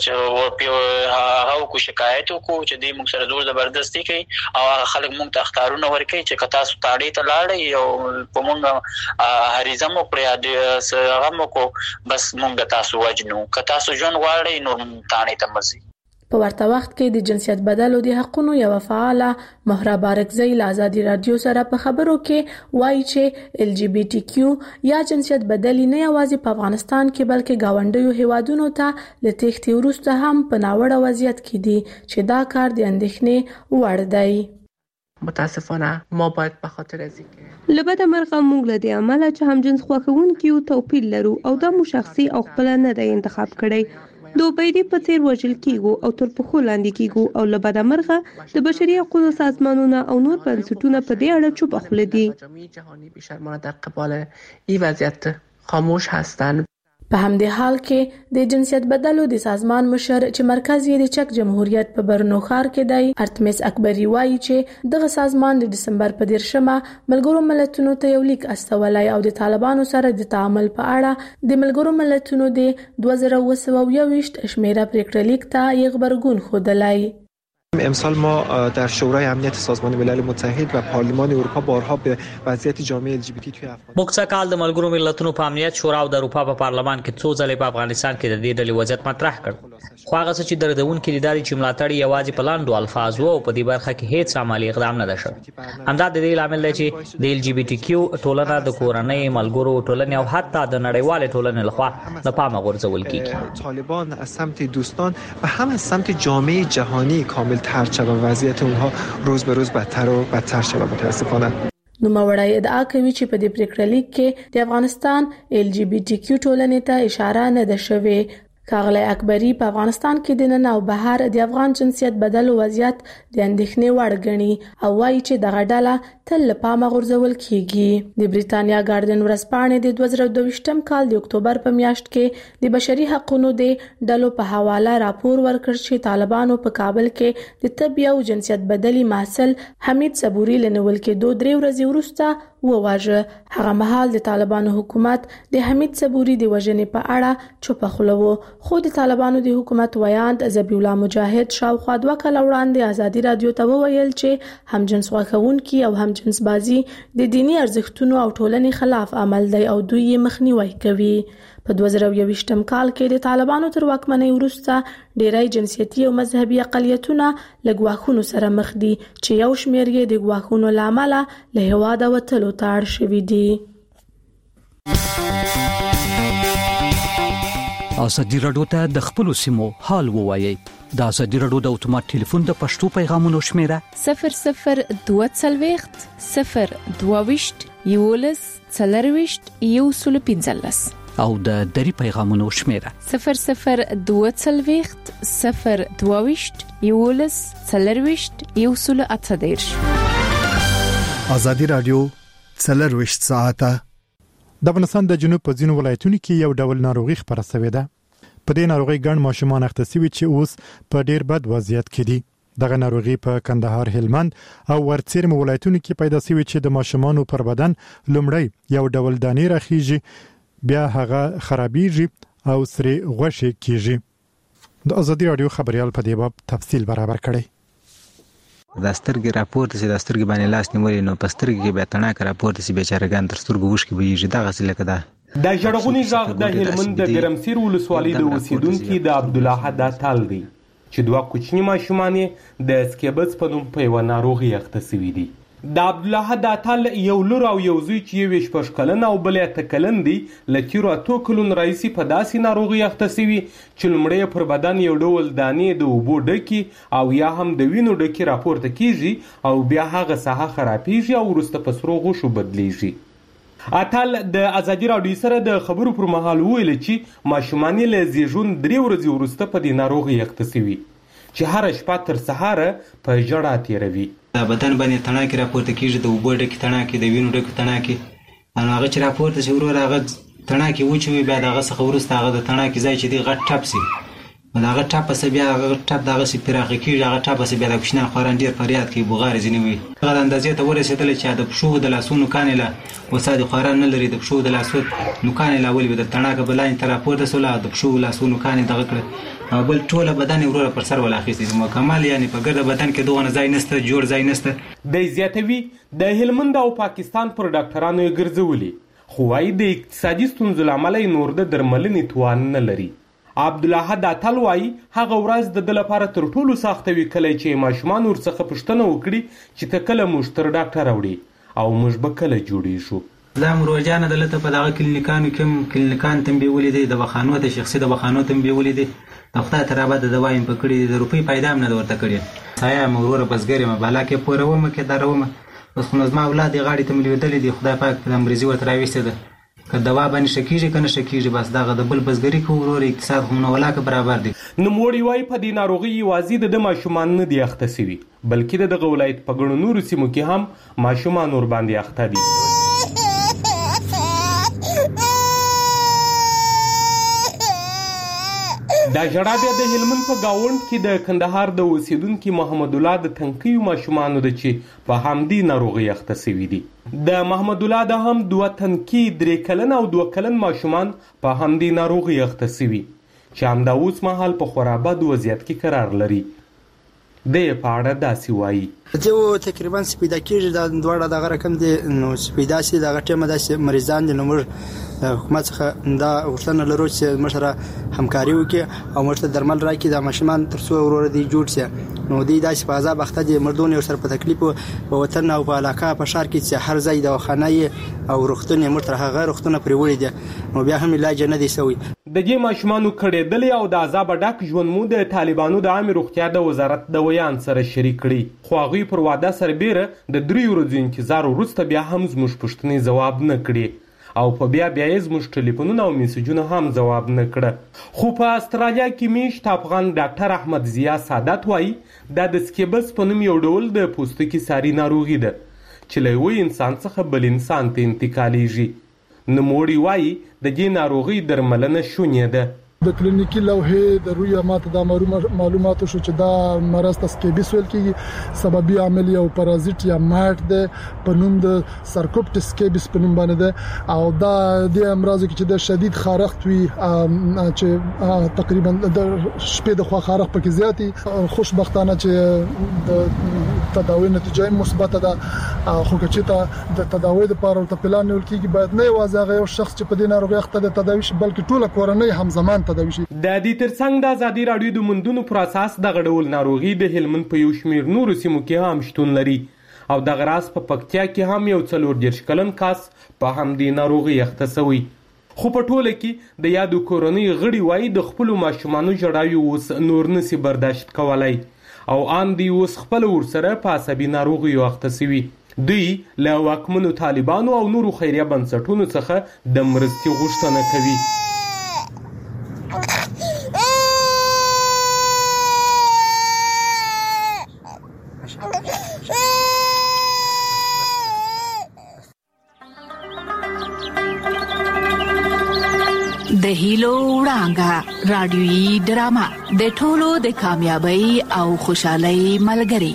هغه کو شکایت وکړو چې دې مونږ سره زور زبردستی کوي او خلک مونږ ته اختارونه ورکوي چې کتا سو تاڼي ته لاړی او په مونږ هریزه مو کړی د هغه مو کو بس مونږ تاسو وجنو کتا سو جون غواړي نو تاڼي ته مزي. په ورته وخت کې د جنسیت بدلو د حقونو یو فعاله مهرا بارکزی له ازادي رادیو سره په خبرو کې وایي چې LGBTQ یا جنسیت بدلی نه یوازې په افغانستان کې بلکې ګاونډیو هیوادونو ته له تېښتې وروسته هم په ناوړه وضعیت کې دي چې دا کار د اندېښنې وړ دی. متاسفانه ما باید به خاطر از اینکه لبد مرغه موږ له دې عمله چې هم جنس خوښونکو توپیر لرو او دا مو شخصي او خپل نه دی انتخاب کړی د اوبیدی په څیر وژل کیږو او تر پخو لاندې کیږو او لبد مرغه د بشري حقوقو سازمانونه او نور بنسټونه په دې اړه چوپ خوله دي. جامعه جهانی بیشتر در قبال این وضعیت خاموش هستند. په همدې حال کې د جنسیت بدلو د سازمان مشر چې مرکز یې د چک جمهوریت په برنو ښار کې دی ارتمیس اکبری وایي چې دغه سازمان د دسمبر په 10مه ملګرو ملتونو ته یو لیک استولی او د طالبانو سره د تعامل په اړه د ملګرو ملتونو د 2221 شمیره پریکړه لیک ته یې غبرګون ښودلی. امسال ما در شورای امنیت سازمان ملل متحد و پارلمان اروپا بارها به وضعیت جامعه LGBT توی افغانستان موږ څه کال د ملګرو ملتونو په امنیت شورا او د اروپا په پارلمان کې څو ځلې په افغانستان کې د دې ډلې وضعیت مطرح کړ خو هغه څه چې دردونکي دي چې ملاتړ یوازې په لاندو الفاظ وو په دې برخه کې هیڅ عملی اقدام نه شوی. همدا د دې لامل دی چې د LGBT ټولنه د کورنۍ ملګرو ټولنې او حتی د نړیوال ټولنې لخوا د پامه غورځول کیږي. طالبان از سمت دوستان و هم از سمت جامعه جهانی کامل تر شود و وضعیت اونها روز به روز بدتر و بدتر شود متاسفانه. نوموړی ادعا کوي چې په دې پریکړه لیک کې د افغانستان LGBTQ ټولنې ته اشاره نه ده شوې. ښاغلی اکبری په افغانستان کې د نن او بهر د افغان جنسیت بدلو وضعیت د اندېښنې وړ ګڼي او وایي چې دغه ډله تل له پامه غورځول کیږي. د بریتانیا ګارډین ورځپاڼې د 2022م کال د اکتوبر په میاشت کې د بشري حقوقو د ډلو په حواله راپور ورکړ چې طالبانو په کابل کې د طب او جنسیت بدلي محصل حمید صبوري لنول کې 2 ورځې وروسته وواژه. هغه مهال د طالبانو حکومت د حمید صبوري د وژنې په اړه چوپه خوله و خو د طالبانو د حکومت ویاند ذبیح الله مجاهد شاوخوا 2 کال وړاندې ازادي رادیو ته وویل چې همجنس غوښتونکي او همجنس بازي د دینی ارزښتونو او ټولنې خلاف عمل دی او دوی یې مخنیوي کوي. په 2022م کال کې د طالبانو تر واکمنۍ وروسته ډیری جنسیتي او مذهبي اقلیتونه له ګواښونو سره مخ دي چې یو شمېر یې د ګواښونو له امله له هېواده وتلو ته اړ شوي دي. ازادي راډیو ته د خپلو سیمو حال ووایي. د ازادي راډیو د اتومات ټلیفون د پښتو پیغامونو شمیره 0022 022 11 40 او د دری پیغامونو شمیره 0022 022 11 40 ازادي راډیو 24 ساعته. د افغانستان د جنوب په ځینو ولایتونو کې یو ډول ناروغي خپره شوې ده. په دې ناروغي ګڼ ماشومان اخته شوي چې اوس په ډیر بد وضعیت کې دي. دغه ناروغي په کندهار، هلمند او ورڅیرم ولایتونو کې پیدا شوې چې د ماشومانو پر بدن لومړی یو ډول دانې راخیږي بیا هغه خرابېږي او سری غوښه کیږي. د ازادي راډیو خبريال په دې باب تفصیل برابر کړي. د سترګې راپورته سي د سترګې باندې لاس نیولې نو په سترګې کې به تڼاک راپورته سي بیچارهګان تر سترګو وښکي بهیږي دغه څه لکه ده. د ژړغوني غاغ د هلمند د ګرمسیر ولسوالۍ د اوسیدونکو د عبدالله داتال دی چې 2 کوچني ماشومان د سکیبس په نوم په یو ناروغي اخته شوي دي. د عبدالله داتال یو لور او یو زوی چې 28 کلن او بل 8 کلن دي لکیرو 8 کلن رئیسي په داسې ناروغي اخته شوي چې لمړی پر بدن یو ډول دانې د اوبو ډکی او یا هم د وینو ډکی راپورته کیږي او بیا هغه ساحه خرابېږي او وروسته په سرو غوښو بدلیږي. اتل د ازادي راډیو سره د خبرو پر مهال ویل چې ماشومان له زیږون 3 ورځې وروسته په دې ناروغي اخته شوي چې هر شپه تر سهار په ژړا تیروي. بدن باندې تڼاکې راپورته کیږي د اوبو ډکې تڼاکې د وینو ډکې تڼاکې هغه چې راپورته شي ورور هغه تڼاکې وچوي بیا دغه څخه وروسته هغه د تڼاکې ځای چې دی غټ ټپ شي هغه ټپ سه بیا هغه ټپ دغه سي پراخه کیږي هغه ټپ سه بیا د کوچنیان خوران ډیر فریاد کوي بغار ځنی وي هغه اندازې ته ورسېدل چې د پښو د لاسونو کانله وساد خوران نه لري د پښو د لاسو نو کانله ولې د تڼاکې بلای تر راپورته سوله د پښو لاسونو کانې دغه کړ بل ټوله بدن ورور پر سر ولاخیستي مکمل یعنی په ګرد بدن کې دوه ځای نشته جوړ ځای نشته د زیاتوي د هلمند او پاکستان پر ډاکټرانو ګرځولي خو وايي د اقتصادي ستونزو لامل نور د درملنې توان نه لري. عبدالله داتل وايي هغه ورځ د لپاره تر ټولو سخته وی کله چې ماشومان ورڅخه پښتنه وکړي چې ته کله موږ تر ډاکټر راوړي او موږ به کله جوړیږو. دا مروجانه دلته په دغه کلینیکانو کې کلینیکان تم به ولیدي د بخانو ته شخصي د بخانو تم به ولیدي د خدای تر ابد د دوایم په کړي د روپی پیدا هم نه ورته کړي سایا مرور بسګری ما بالا کې پوره و مکه درومه اوس خو نظم اولاد غاړي ته ملي دي خدای پاک په امرزي ورته راويسته ده که دوا باندې شکیږي کنه شکیږي بس دغه د بل بسګری کو ورور اقتصاد هم نه ولاکه برابر دي. نو موړی وای په دې ناروغي وازي د ماشومان نه دی اخته سوي بلکې د ولایت په ګڼو نورو سیمو کې هم ماشومان ور باندې اخته دي. دا ژړا بیا د هلمند په گاونډ کې د کندهار د اوسیدونکي محمد الله د تنکیو ماشومانو ده چې په همدې ناروغۍ اخته سوي دي. د محمد الله د هم 2 تنکي 3 کلن او 2 کلن ماشومان په همدې ناروغۍ اخته سوي چې همدا اوس مهال په خورا بد وضعیت کې قرار لري. د په اړه داسې وایي چې تقریبا سپیدا کېږي دا دواړه دغه رقم دي نو سپیدا سي دغه ټیمه داسې مریضان دي نو موږ د حکومت څخه دا غوښتنه لرو چې موږ سره همکاري وکړي او موږ ته درمل راکړي د ماشومان تر څو ورور دي جوړ شي. نو دوی داسې په عذاب اخته دي مردون یو سره په تکلیف په وطن او په علاقه په شهر کې چې هر ځای دواخانه او روغتون یې موږ تر هغه روغتونه پرې وړي دي نو بیا هم علاج نه دی سوی. د دې ماشومانو کړېدلې او د عذاب ډک ژوند مو د طالبانو د عامې روغتیا د وزارت د ویان سره شریک کړي خو هغوی پر واده سربیره د 3 ورځو انتظار وروسته بیا هم زموږ پوښتنې ځواب نه کړي او په بیا یې زموږ ټلیفونونه او میسجونه هم ځواب نه کړه. خو په استرالیا کې میشت افغان ډاکټر احمد ضیا سعادت وایي دا د سکیبس په نوم یو ډول د پوستکي ساري ناروغي ده چې له یوه انسان څخه بل انسان ته انتقالیږي. نوموړي وایي د دې ناروغۍ درملنه شونې ده. د کلینیکي لوحې د روی ماته دا معلومات شو چې دا مرض ته سکیبس ویل کیږي. سببي عامل یو پارازیت یا مات ده په نوم د سارکوپټس سکیبس په نوم باندې ده او دا د امراض کې چې د شدید خارښت وي چې تقریبا د شپې د خوا خارښت پکې زیاتی. خوشبختانه چې د تداوی نتیجه مثبت ده خو چې ته د تداوی لپاره ته پلان نیول کیږي باید نه یوازې هغه یو شخص چې په دې ناروغي اخته ده تداوی شي بلکې ټول کورنۍ همزمان د دې ترڅنګ د ازادي راډیو د موندنو پر اساس دغه ډول ناروغي د هلمند په یو شمېر نورو سیمو کې هم شتون لري او دغه راز په پکتیا کې هم یو 40 کلن کس په همدې ناروغي اخته سوی. خو په ټوله کې د یادو کورنۍ غړي وایي د خپلو ماشومانو ژړاوې اوس نور نسي برداشت کولی او ان دی اوس خپل ورسره په عصبي ناروغیو اخته سوي. دوی له واکمنو طالبانو او نورو خیریه بنسټونو څخه د مرستې غوښتنه کوي. د هیلو وړانګه رادیويي ډرامه د ټولو د کامیابی او خوشحالۍ ملګری.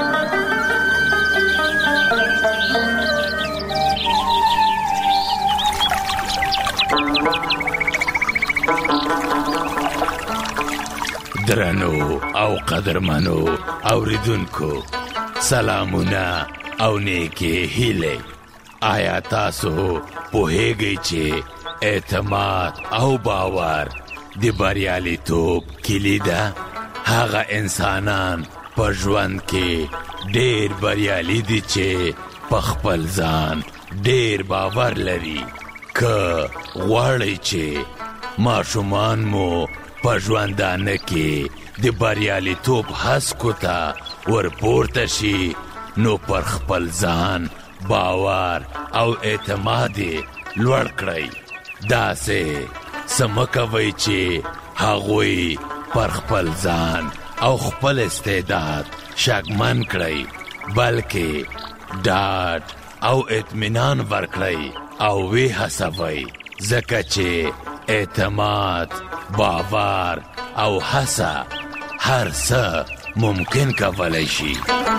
درنو او قدرمنو اوریدونکو سلامونه او نیکی هیله. آیا تاسو پوهیږئ چې اعتماد او باور د بریالیتوب کلي ده؟ هغه انسانان په ژوند کې ډېر بریالي دي چې په خپل ځان ډېر باور لري. که غواړئ چې ماشومان مو په ژوندانه کې د بریالیتوب هسکو ته ورپورته شي نو پر خپل ځان باور او اعتماد لوړ کړئ. داسې سمکوي چې هغوی پر خپل ځان او خپل استعداد شکمن کړئ بلکې ډاډ او اطمینان ورکړئ او وی هڅوئ ځکه چې اعتماد باور او هڅه هر څه ممکن کولی شي.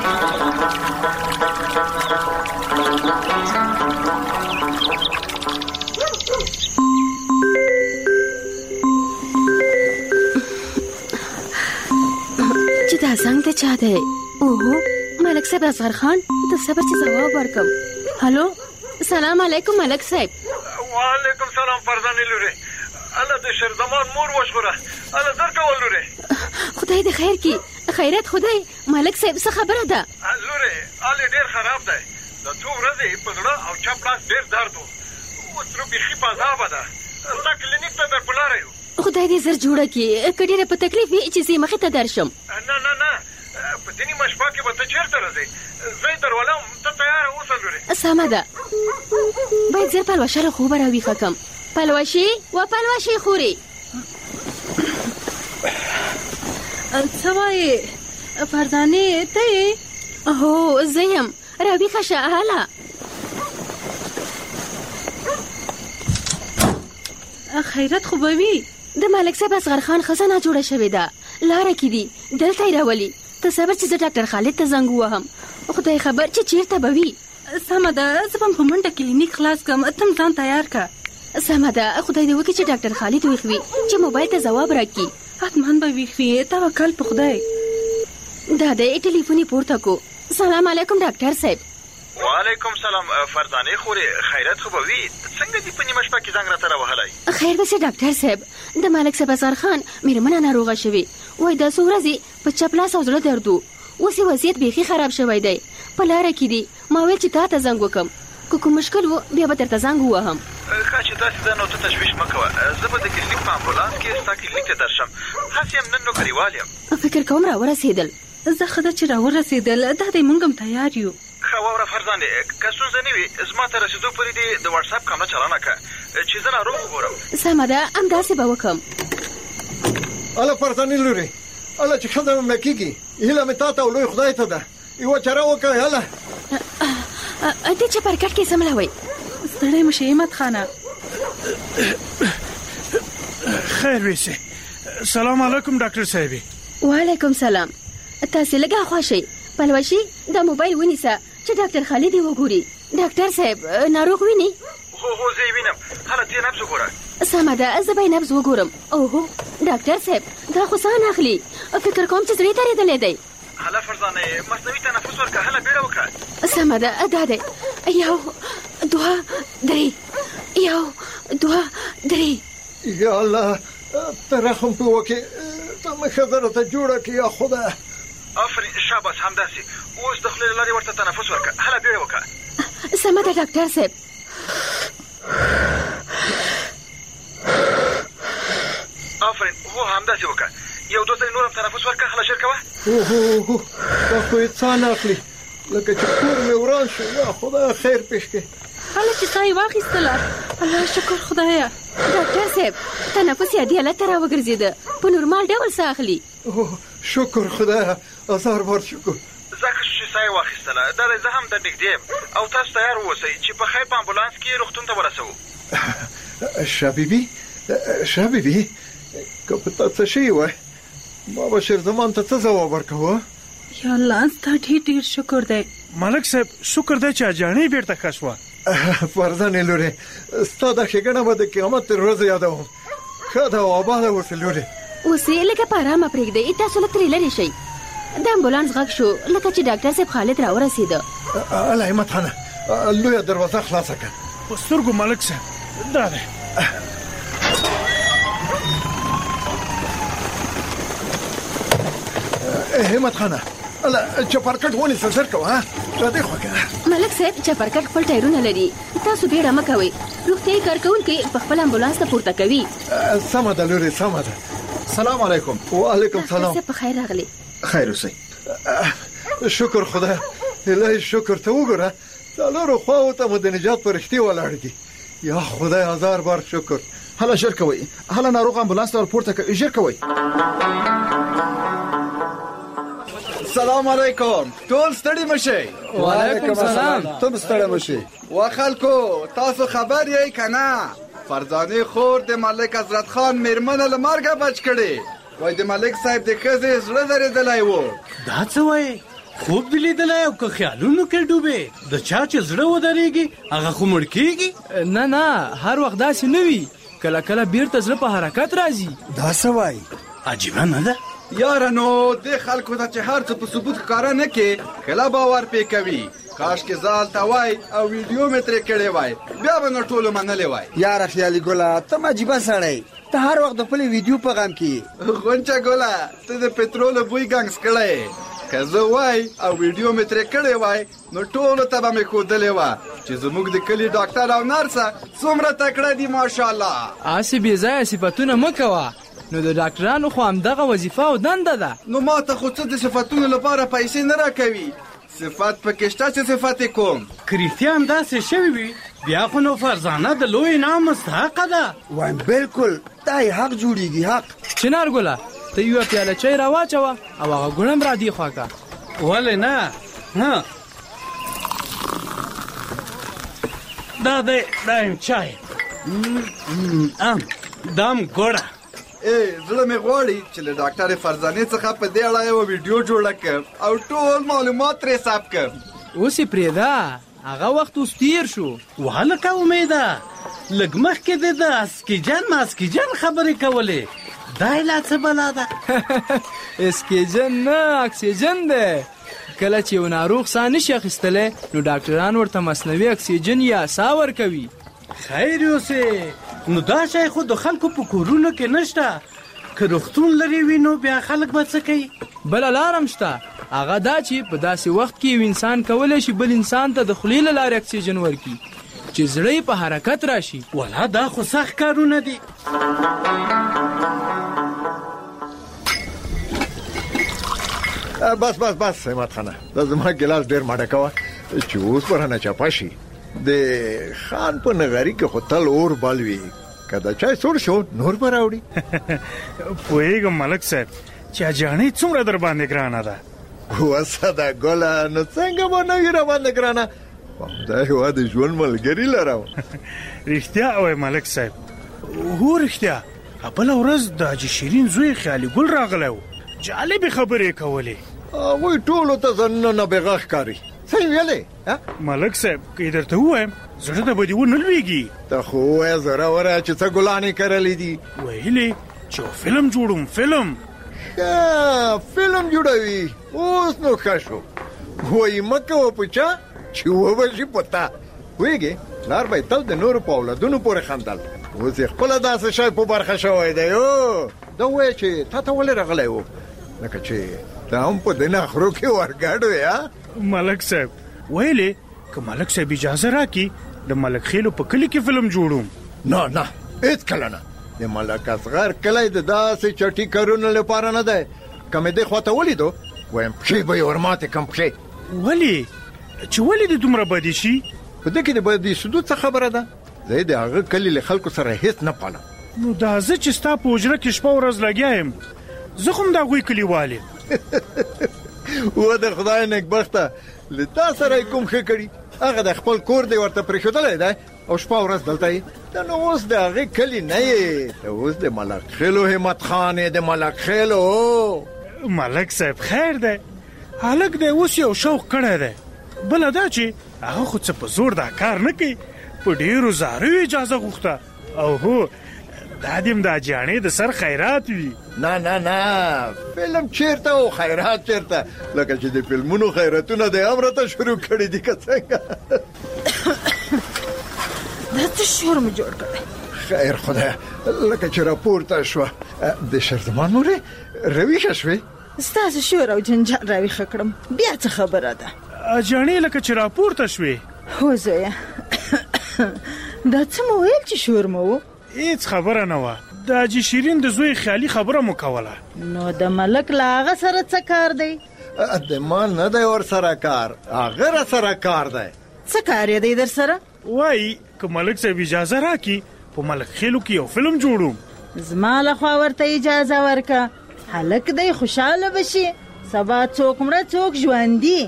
دا زنګ د چا دی؟ اوهو ملک صاحب اصغر خان د صبر چې ځواب ورکم. هلو سلام علیکم ملک صاحب. وعلیکم سلام فرزانه لوري. الله د شرزمان مور وشوره. الله زر کول لوري. خدای دې خیر کی. خیرت خدای. ملک صاحب څه خبره ده؟ لوري اله ډیر خراب دی. د څو ورځې په زړه او چپ لاس ډیر درد و. اوس نو بيخي په عذاب ده. زه کلینیک ته در پلاره یو. خدای دې زر جوړه کی. کډیره په تکلیف وی چې زی مخه ته درشم. نه په دې مشپا کې به ته چیرته راځې؟ زه درولم ته تیار اوسه لوري. سمه ده. باید زر پلوشه را خوب راویښه کم. پلوشې و پلوشې خوري. څه وایې فرزانې ته یې؟ هو زه یم. راویښه شه هله. خیرت خو به وي. د ملک صاحب اصغر خان خزانه جوړه شوې ده، لاره کې دي، دلته یې راولي. ته صبر چې زه ډاکټر خالد ته زنګ ووهم، خدای خبر چې چیرته به وي. سمه ده، زه به په منډه کلینیک خلاص کړم، ته هم ځان تیار کړه. سمه ده، خدای دې وکړي چې ډاکټر خالد ویښ وي چې موبایل ته ځواب راکړي. حتما به ویښ وي، توکل په خدای. دا دی ټلیفون یې پورته کو. سلام علیکم ډاکټر صاحب. وعلیکم سلام فرزانه خورې، خیرت خو به وي؟ څنګه دې په نیمه شپه کې زنګ راته راوهلی؟ خیر به سي ډاکټر صاحب، د ملک صاحب اصغر خان میرمنه ناروغه شوې، وایي دا څو ورځې په چپ لاس او زړه درد و، اوس یې وضعیت بیخي خراب شوی دی، په لاره کې دي. ما ویل چې تا ته زنګ وکړم، که کوم مشکل و بیا به درته زنګ ووهم. ښه چې داسې ده نو ته تشویش مه کوه، زه به د کلینیک په امبولانس کې ستا کلینیک ته درشم. هسې یم نن نوکریوال یم. فکر کوم راورسېدل. زه ښه ده چې راورسېدل، دا دی موږ هم تیار یو. ښه واوره فرزانې، که ستونزه نه وي زما ته رسېدو پورې دې د واټساپ کامره چالانه کړه چې زه ناروغ وګورم. سمه ده، همداسې به وکړم. هله فرزانې لورې، هله چې ښځه مې مړه کېږي، هیله مې تا ته او لوی خدای ته ده، یوه چاره وکړئ. هله دې چپرکټ کې سملوئ. ستړی مه شې همت خانه. خیر ویسې. سلام علیکم ډاکټر صاحبې. وعلیکم سلام. تاسې لږه خوا شئ. پلوشي دا موبایل ونیسه چې ډاکټر خالد یې وګوري. ډاکټر صاحب ناروغ ویني؟ هو زه یې وینم. هله ته یې نبض وګوره. سمه ده، زه به یې نبض وګورم. اوهو ډاکټر صاحب دا خو ساه نه اخلي، فکر کوم چې زړه یې درېدلی دی. هله فرزانې مصنوعي تنفس ورکړه، هله بیړه وکړه. سمه ده، دا دی. یو دوه درې، یو دوه درې. یا الله ته رحم پې وکړې، ته مې ښځه راته جوړه کړې یا خدایه. آفرین، شاباس همداسې. اوس د خولې له لارې ورته تنفس ورکړه، هله بیړه وکړه. سمه ده ډاکټر صاحب. آفرین، هو همداسې وکړه. یو دوه ځلې نور هم تنفس ورکړه، هله ژر کوه. اوهو دا خو یې څه نه اخلي، لکه چې کور مې وران شو. یا خدایه خیر پېښ کړې. هله چې ساه یې واخیستله، الله شکر خدایه. ډاکټر صاحب تنفس یې عادي حالت ته راوګرځېده، په نورمال ډول ساه اخلي. شکر خدایه، هزار بار شکر. ځکه چې ساه یې واخیستله، دا دی زه هم در نږدې یم او تاسو تیار واوسئ چې په خیر په امبولانس کې روغتون ته ورسوو. شاه بیبي که په تا څه شوي وای، ما به شیرزمان ته څه ځواب ورکوه؟ یا الله ستا ډېر ډېر شکر دی. ملک صاحب شکر دی چې اجاڼۍ بیرته ښه شوه. فرزانې لورې، ستا دا ښېګڼه به د قیامت تر ورځې یادوم. ښه ده او آباده اوسې لورې. اوس یې لږه په ارامه پرېږدئ، تاسو لږ ترې لرې شئ. د امبولانس غږ شو لکه چې ډاکټر صاحب خالد راورسېده. هله همت خانه، لویه دروازه خلاصه کړه. په سترګو ملک صاحب دا دی. همت خانه، هله چپرکټ ونیسه، ژر کوه. را دې خوا کړه. ملک صاحب چپرکټ خپل ټایرونه لري، تاسو بیړه مه کوئ. روغتیایي کارکوونکي په خپل امبولانس ته پورته کوي. سمه ده لورې، سمه ده. سلام علیکم. وعلیکم سلام. ډاکټر صاحب په خیر راغلی. خیر اوسئ. شکر خدای، الهي شکر. ته وګوره څلورو خواو ته مو د نجات فرښتې ولاړې دي. یا خدای هزار بار شکر. هله ژر کوئ، هله ناروغ امبولانس ته ورپورته کوئ، ژر کوئ. سلام علیکم، ټول ستړي مشئ. وعلیکم السلام. تم ستړي مشئ. وا خلکو تاسو خبر یې کنه، فرزانې خور د ملک حضرت خان میرمنه له مرګه بچ کړي. وای د ملک صاحب د ښځې زړه درېدلی و. دا څه وایې؟ خوب دې لیدلی او که خیالونو کې ډوبې؟ د چا چې زړه ودرېږي هغه خو مړ کېږي. نه هر وخت داسې نه وي، کله کله بیرته زړه په حرکت راځي. دا څه وایي؟ عجیبه نه ده یاره. نو د خلکو ته چې هر څه په ثبوت ښکاره نه کې، کله باور پې کوي. کاش کې ځال ته وای او ویډیو مې ترې کړی وای، بیا به نو ټولو منلی وای. یاره خیالي ګله، ته عجیبه سړی، ته هر وخت د خپلې ویډیو په غم کې. غونچه ګله، ته د پټرولو بوی ګنګس کړی. که زه وای او ویډیو مې ترې کړی وای نو ټولو ته به مې ښودلې وه چې زموږ د کلي ډاکټر او نرسه څومره تکړه دي ماشاءالله. هسې بې ځایه صفتونه مه کوه، نو د ډاکټرانو خو همدغه وظیفه او دنده ده. نو ما ته خو څه د صفتونو لپاره پیسې نه راکوي. صفت پکې شته چې صفت یې کوم. که رښتیا همداسې شوي وي بیا خو نو فرزانه د لوی انعام مستحقه ده. وایم بالکل، دا یې حق جوړېږي، حق. چنار ګله ته یوه پیاله چای راواچوه او هغه ګوڼه م را دې خوا کړه. ولې نه؟ دا دی، دا یم چای، دام ګوړه. زړه مې غواړي چې له ډاکټر فرزانې څخه په دې اړه یو ویډیو جوړه کړم او ټول معلومات ترې حساب کړم. اوس یې پرېږده، هغه وخت اوس تېر شو. وهلکه امیده، لږ مخکې دې د اسکیجن ماسکیجن خبرې کولې، دا یې لا څه بلا ده؟ اسکیجن نه، اکسیجن دی. کله چې یو ناروغ ساه نشي اخیستلی نو ډاکټران ورته مصنوعي اکسیجن یا ساه ورکوي. خیر یوسې، نو دا شی خو د خلکو په کورونو کې نشته. که روغتون لرې وي نو بیا خلک به څه کوي؟ بله لار هم شته، هغه دا چې په داسې وخت کې یو انسان کولی شي بل انسان ته د خولې له لارې اکسیجن ورکړي چې زړه یې په حرکت راشي. ولا دا خو سخت کارونه دي. بس احمد خانه، دا زما ګلاس ډېر ماډه کوه چې اوس به رانه چپه شي. د خان په نغري کې خو تل اور بل وي، که د چای سوړ شو نور به راوړي. پوهېږم ملک صاحب چې اجاڼۍ څومره در باندې ګرانه ده. وسده ګله، نو څنګه به نه وي را باندې ګرانه؟ دا هېواد د ژوند ملګري لرم. رښتیا وایې ملک صاحب؟ هو رښتیا. بله ورځ د حاجي شیرین زوی خیالي ګل راغلی و، جالبې خبرې کولې. هغوی ټولو ته ځانونه نابغه ښکاري. څه یې ویلې؟ ملک صاحب که یې درته ووایم زړه ته به دې ونه لوېږي. ته خو ووایه زوروره چې څه ګلانې کرلې دي. ویلې چې یو فلم جوړوم. فلم جوړوي؟ اوس نو ښه شو. وایي مه کوه په چا چې وبشي په تا. پوهېږې پلار به یې تل د نورو په اولادونو پورې خندل، اوس یې خپله داسې شی په برخه شوی دی. دا ووایه چې تا ته ولې راغلی و، لکه چې ته هم په دې نخرو کې ورګډ وې. ملک صاحب ویلې که ملک صاحب اجازه راکړي د ملک خیلو په کلي کې فلم جوړوم. نه هېڅ کله نه. د ملک اصغر کلی د داسې چټي کارونو لپاره نه دی. که مې دې خواته ولیدو وایم پښې به یې ورماتې کړم. پښې ولې چې ولې دې دومره بدې شي؟ په دې کې د بدې شدو څه خبره ده؟ زه د هغه کلي له خلکو سره هېڅ نه پالم. نو دا زه چې ستا په حجره کې شپه ورځ لګیا یم، زه خو هم د هغوی کلیوال یم. و د خدای نیکبخته، له تا سره یې کوم ښه کړي؟ هغه د خپل کور دی ورته پرېښودلی دی او شپه ورځ دلته یې. ته نو اوس د هغې کلي نه یې، ته اوس د ملک خیلو همت خان یې. د ملک خیلو ملک صاحب خیر دی، هلک دی اوس یو شوق کړی دی. بله دا چې هغه خو څه په زور دا کار نه کوي، په ډېرو زاریو اجازه غوښته. او هو دا دې هم د اجاڼۍ د سر خیرات وي. نه فلم چیرته او خیرات چیرته؟ لکه چې د فلمونو خیراتونه د هم راته شروع کړي دي که څنګه؟ دا څه شور مې جوړ کړی؟ خیر خدایه، لکه چې راپورته شوه. د شرزمان مورې راویښه شوې؟ ستاسو شور او جنجال راویښه کړم، بیا څه خبره ده؟ اجاڼۍ لکه چې راپورته شوې؟ هو زویه. دا څه مو ویل چې شور مو و؟ هیڅ خبره نه وه، د حاجي شیرین د زوی خیالي خبره مو کوله. نو د ملک له هغه سره څه کار دی؟ د ما نه دی ور سره کار، هغه را سره کار دی. څه کار یې دی در سره؟ وایي که ملک صاحب اجازه راکړي په ملک خیلو کې یو فلم جوړوم. زما لخوا ورته اجازه ورکه، هلک دی خوشحاله بشي. سبا څوک مړه څوک ژوندي.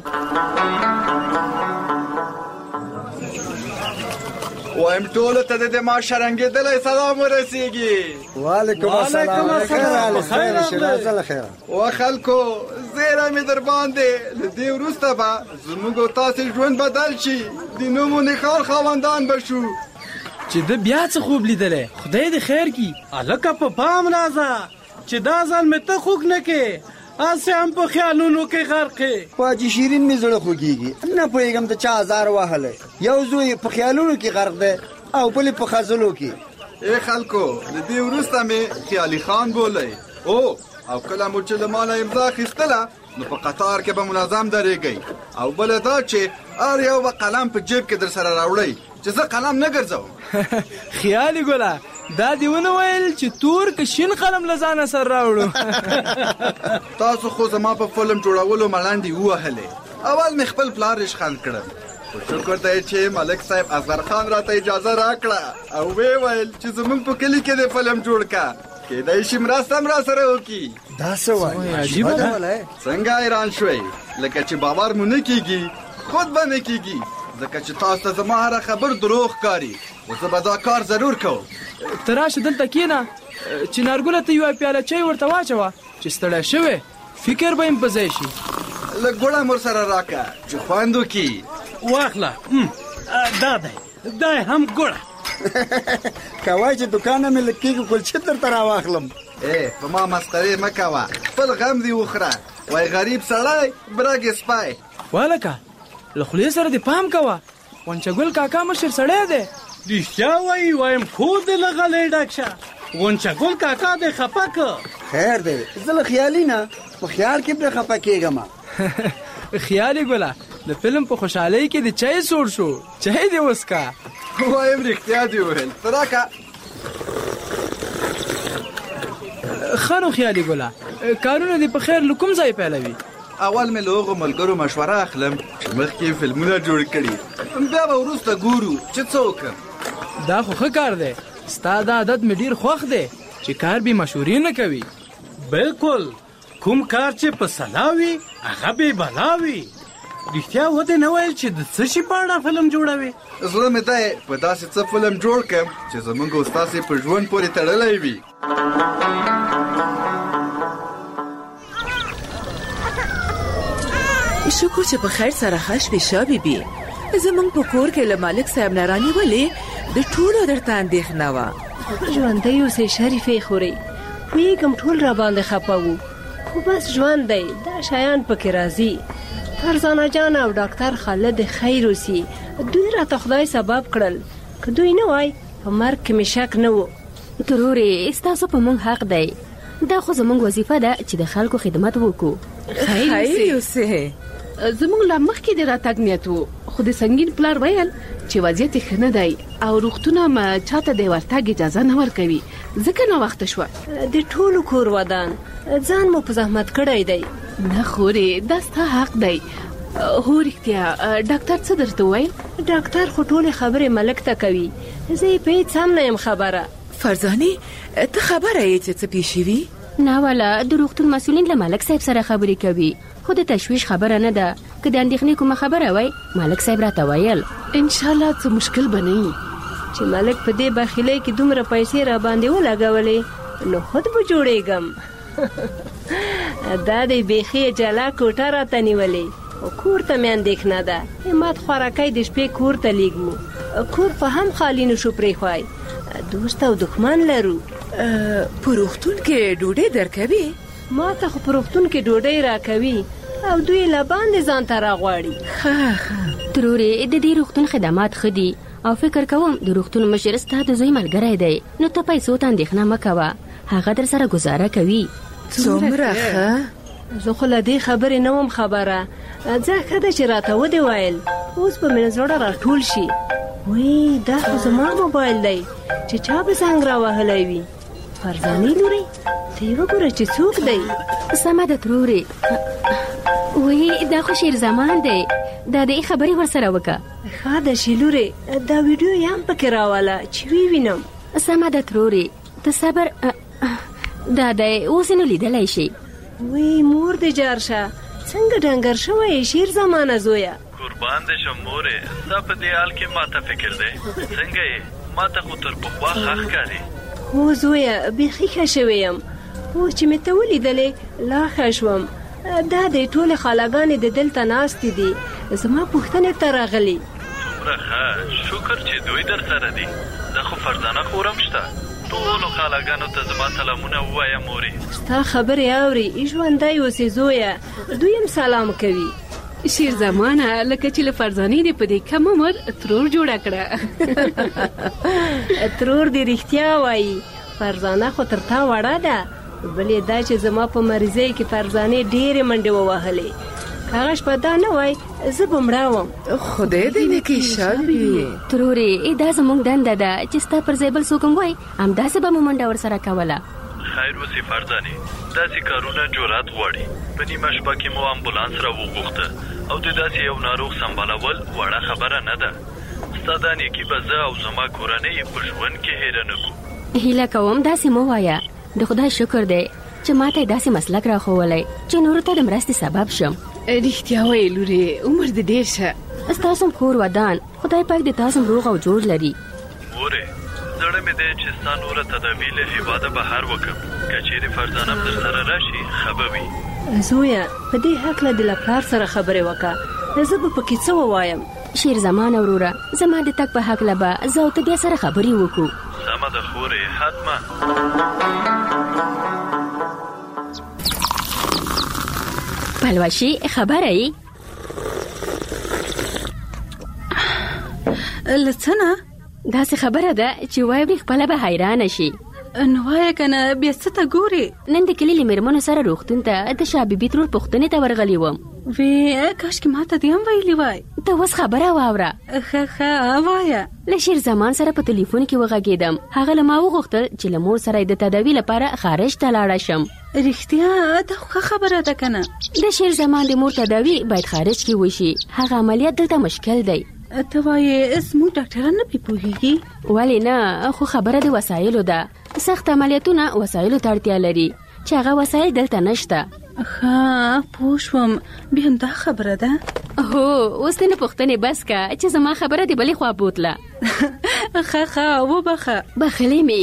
وایم ټولو ته د ما شرنګېدلی سلام ورسیږي. وعلیکم السلام. و خلکو زیره مې در باندې، له دې وروسته به زموږ او تاسې ژوند بدل شي، د نوم و نښان خاوندان به شو. چې ده بیا څه خوب لیدلی، خدای دې خیر کړي. هلکه په پام راځه چې دا ځل مې ته خوږ نه کې، هسې هم په خیالونو کې غرقې. په حاجي شیرین مې زړه خوږېږي، نه پوهېږم د چا ازار وهلی. یو زوی په خیالونو کې غرق دی او بل په خزلو کې. ای خلکو، د دې وروسته مې خیالي خان بولی. او کله مو چې له ما نه امضا اخیستله نو په قطار کې به منظم درېږئ. او بله دا چې هر یو به قلم په جیب کې در سره راوړئ چې زه قلم نه ګرځوم. خیالي ګله، دا دې ونه ویل چې تور که شین قلم له ځانه سره راوړو؟ تاسو خو زما په فلم جوړولو ملنډې ووهلې. اول مې خپل پلار ریشخند کړم، خو شکر دی چې ملک صاحب اصغر خان راته اجازه راکړه او ویې ویل چې زموږ په کلي کې دې فلم جوړ کا، کېدای شي مرسته هم راسره وکړي. دا څه وایي؟ عجیبه ده. څنګه حیران شوئ؟ لکه چې باور مو نه کېږي خود به نه کېږي، ځکه چې تاسو ته زما هره خبر دروغ ښکاري. خو زه به دا کار ضرور کوم. ته راشه دلته کېنه چې نارګله ته یوه پیاله چای ورته واچوه چې ستړی شوی فکر به یې په ځای شي. لږ ګوړه مور سره راکړه چې خوند وکړي. واخله دا دی دا هم ګوړه. که وای چې دوکانه مې لږ کېږي کلچې درته راواخلم. په ما مسخرې مه کوه، خپل غم دې وخوره. وای غریب سړی برګ سپی. والکه له خولې سره دې پام کوه، غونچهګل کاکا مشر سړی دی. رښتیا وایي وایم کور دې له غلۍ ډک شه. غونچهګل کاکا دې خفه که. خیر دی زه له خیالي نه په خیال کې پرې خفه کېږم. خیالي ګله د فلم په خوشحالۍ کې د چای سوړ شو، چای دې وڅښه. وایم رښتیا دې وویل. ته راکړه. ښه نو خیالي ګله کارونه دې په خیر له کوم ځای پیلوي؟ اول مې له هغو ملګرو مشوره اخلم چې مخکې فلمونه جوړ کړي، بیا به وروسته ګورو چې څه وکړم. دا خو ښه کار دی. ستا دا عادت مې ډېر خوښ دی چې کار بې مشورې نه کوي. بلکل کوم کار چې په سلا وي هغه بې بلا وي. رښتیا ودې نه ویل چې د څه شي په اړه فلم جوړوي؟ زړه مې دی په داسې څه فلم جوړ کړم چې زموږ او ستاسې په ژوند پورې تړلی وي. شکر چې په خیر سره ښه شوې شابې بي. زمونږ په کور کې له مالک صاحب نه رانیولې د ټولو درته اندېښنه وه. ژوندی اوسئ شریفې خورئ. پوهېږم ټول را باندې خفه وو، خو بس ژوند دی، دا شیان پکې راځي. فرزانه جان او ډاکټر خالد خیر اوسي، دوی راته خدای سبب کړل. که دوی نه وای په مرګ کې مې شک نه و. ترورې ستاسو په موږ حق دی. دا خو زموږ وظیفه ده چې د خلکو خدمت وکړو. خیر اوسئ. زموږ لا مخکې د راتګ نیت و، خو د سنګین پلار ویل چې وضعیت ښه نه دی او روغتونه ما چاته د ورتګ اجازه نه ورکوي، ځکه ناوخته شوه. د ټولو کور ودان ځان مو په زحمت کړی دی. نه خورې دا ستا حق دی. هو رښتیا ډاکټر څه درته وویل؟ ډاکټر خو ټولې خبرې ملک ته کوي، زه یې په هېڅ هم نه یم خبره. فرزانې ته خبره یې چې څه پېښ شوي؟ نه والا د روغتون مسؤلین له ملک صاحب سره خبرې کوي، خو د تشویش خبره نه ده. که د اندېښنې کومه خبره وای ملک صاحب راته ویل. انشاءالله څه مشکل به نه وي. چې ملک په دې بخیلۍ کې دومره پیسې را باندې ولګولې نو خود به جوړېږم. دا دی بیخي جلا کوټه راته نیولې او کور ته مې اندېښنه ده. مات خوراکی د شپې کور ته لیږمو، کور په هم خالي نشو پرېښوی. دوست او دښمن لرو. په روغتون کې ډوډۍ درکوي؟ ما ته خو په روغتون کې ډوډۍ راکوي او دوی له باندې ځان ته راغواړي. ترورې د دې روغتون خدمات ښه دي او فکر کوم د روغتون مشر ستا د زوی ملګری دی، نو ته پیسو ته اندېښنه مه کوه، هغه در سره ګزاره کوي. څومره ښه. زه خو له دې خبرې نه وم خبره. ځه ښه ده چې راته ودې ویل، اوس به مې زړه راټول شي. وی دا خو زما موبایل دی چې چا به زنګ راوهلی وي. فرزانې لورې ته یې وګوره چې څوک دی. سمه ده ترورې. وی دا خو شیر زمان دی، دا د خبرې ورسره وکړه. ښه ده شیلورې دا ویډیو یې هم پکې راواله چې وینم. سمه ده ترورې ته صبر. دا دی اوس یې نو لیدلی شي. وی مور دې جار شه، څنګه ډنګر شوی شیر زمانه زویه؟ قربان دې شم مورې، ستا په دې حال کې ما ته فکر دی. څنګه یې؟ ما ته خو تر پخوا ښه ښکاري. هو زویه بیخي ښه شوی یم، اوس چې مې ته ولیدلې لا ښه شوم. دا د ټولې خالاګانې د دلته ناستې دي، زما پوښتنې ته راغلي. څومره ښه، شکر چې دوی در سره دي. دا خو فرزانه خورم شته. ټولو خالاګانو ته زما سلامونه ووایه مورې. ستا خبرې اوري، ژوندی اوسې زویه، دوی هم سلام کوي. شیر زمانه لکه چې له فرزانې دې په دې کم عمر ترور جوړه کړه. ترور دې رښتیا وایي، فرزانه خو تر تا وړه ده. بلې دا چې زما په مریضۍ کې فرزانې ډېرې منډې ووهلې. هغه شپه دا نه وای زه به مړه وم. خدای دې نیکي شابې. ترورې دا زموږ دنده ده چې ستا پر ځای بل څوک هم وای همداسې به مو منډه ورسره کوله. خیر وسې فرزانې، داسې کارونه جرأت غواړي. په نیمه شپه کې مو امبولانس را وغوښته او د داسې یو ناروغ سنبالول وړه خبره نه ده. ستا دا نیکي به زه او زما کورنۍ په ژوند کې هیره نه کړو. هیله کوم داسې مو وایه. د خدای شکر دی چې ما ته داسې مسلک راښولی چې نورو ته د مرستې سبب شم. رښتیا وایې لورې، عمر دې ډېر شه. ستاسو هم کور ودان، خدای پاک دې تاسو روغ او جوړ لري. مورې زړه زړه مې دی چې ستا نوره تدابیر له هېواده بهر وکړم. که چیرې فرزانه م در سره راشي ښه به وي. زویه په دې هکله د له پلار سره خبرې وکړه، زه به پکې څه ووایم. شیر زمان وروره، زما د تګ په هکله به زه او ته بیا سره خبرې وکړو. سمه ده خورې، حتما. پلوشي خبره یې لڅنه داسې خبره ده چې واوري خپله به حیرانه شي. نو وایه که نه بیا څه ته ګورې؟ نن د کلي له مېرمنو سره روغتون ته د شاه بیبي ترور پوښتنې ته ورغلی وم. وی کاشکې ما ته دې هم ویلي وای. ته اوس خبره واوره. ښه وایه. له شیر زمان سره په تلیفون کې وغږېدم. هغه له ما وغوښتل چې له مور سره د تداوي لپاره خارج ته لاړه شم. رښتیا دا خو خبره ده که نه؟ د شیر زمان د مور تداوي باید خارج کې وشي. هغه عملیات دلته مشکل دی. ته وایې زموږ ډاکټران نه پې پوهېږي؟ ولې نه، خو خبره د وسایلو ده. سخت عملیاتونه وسایلو ته اړتیا لري چې هغه وسایل دلته نشته. ښه پوه شوم، بیا هم دا خبره ده. هو اوس دې نه پوښتنې بس که چې زما خبره دې بلې خوا بوتله. ښه وبخه. بخلې مې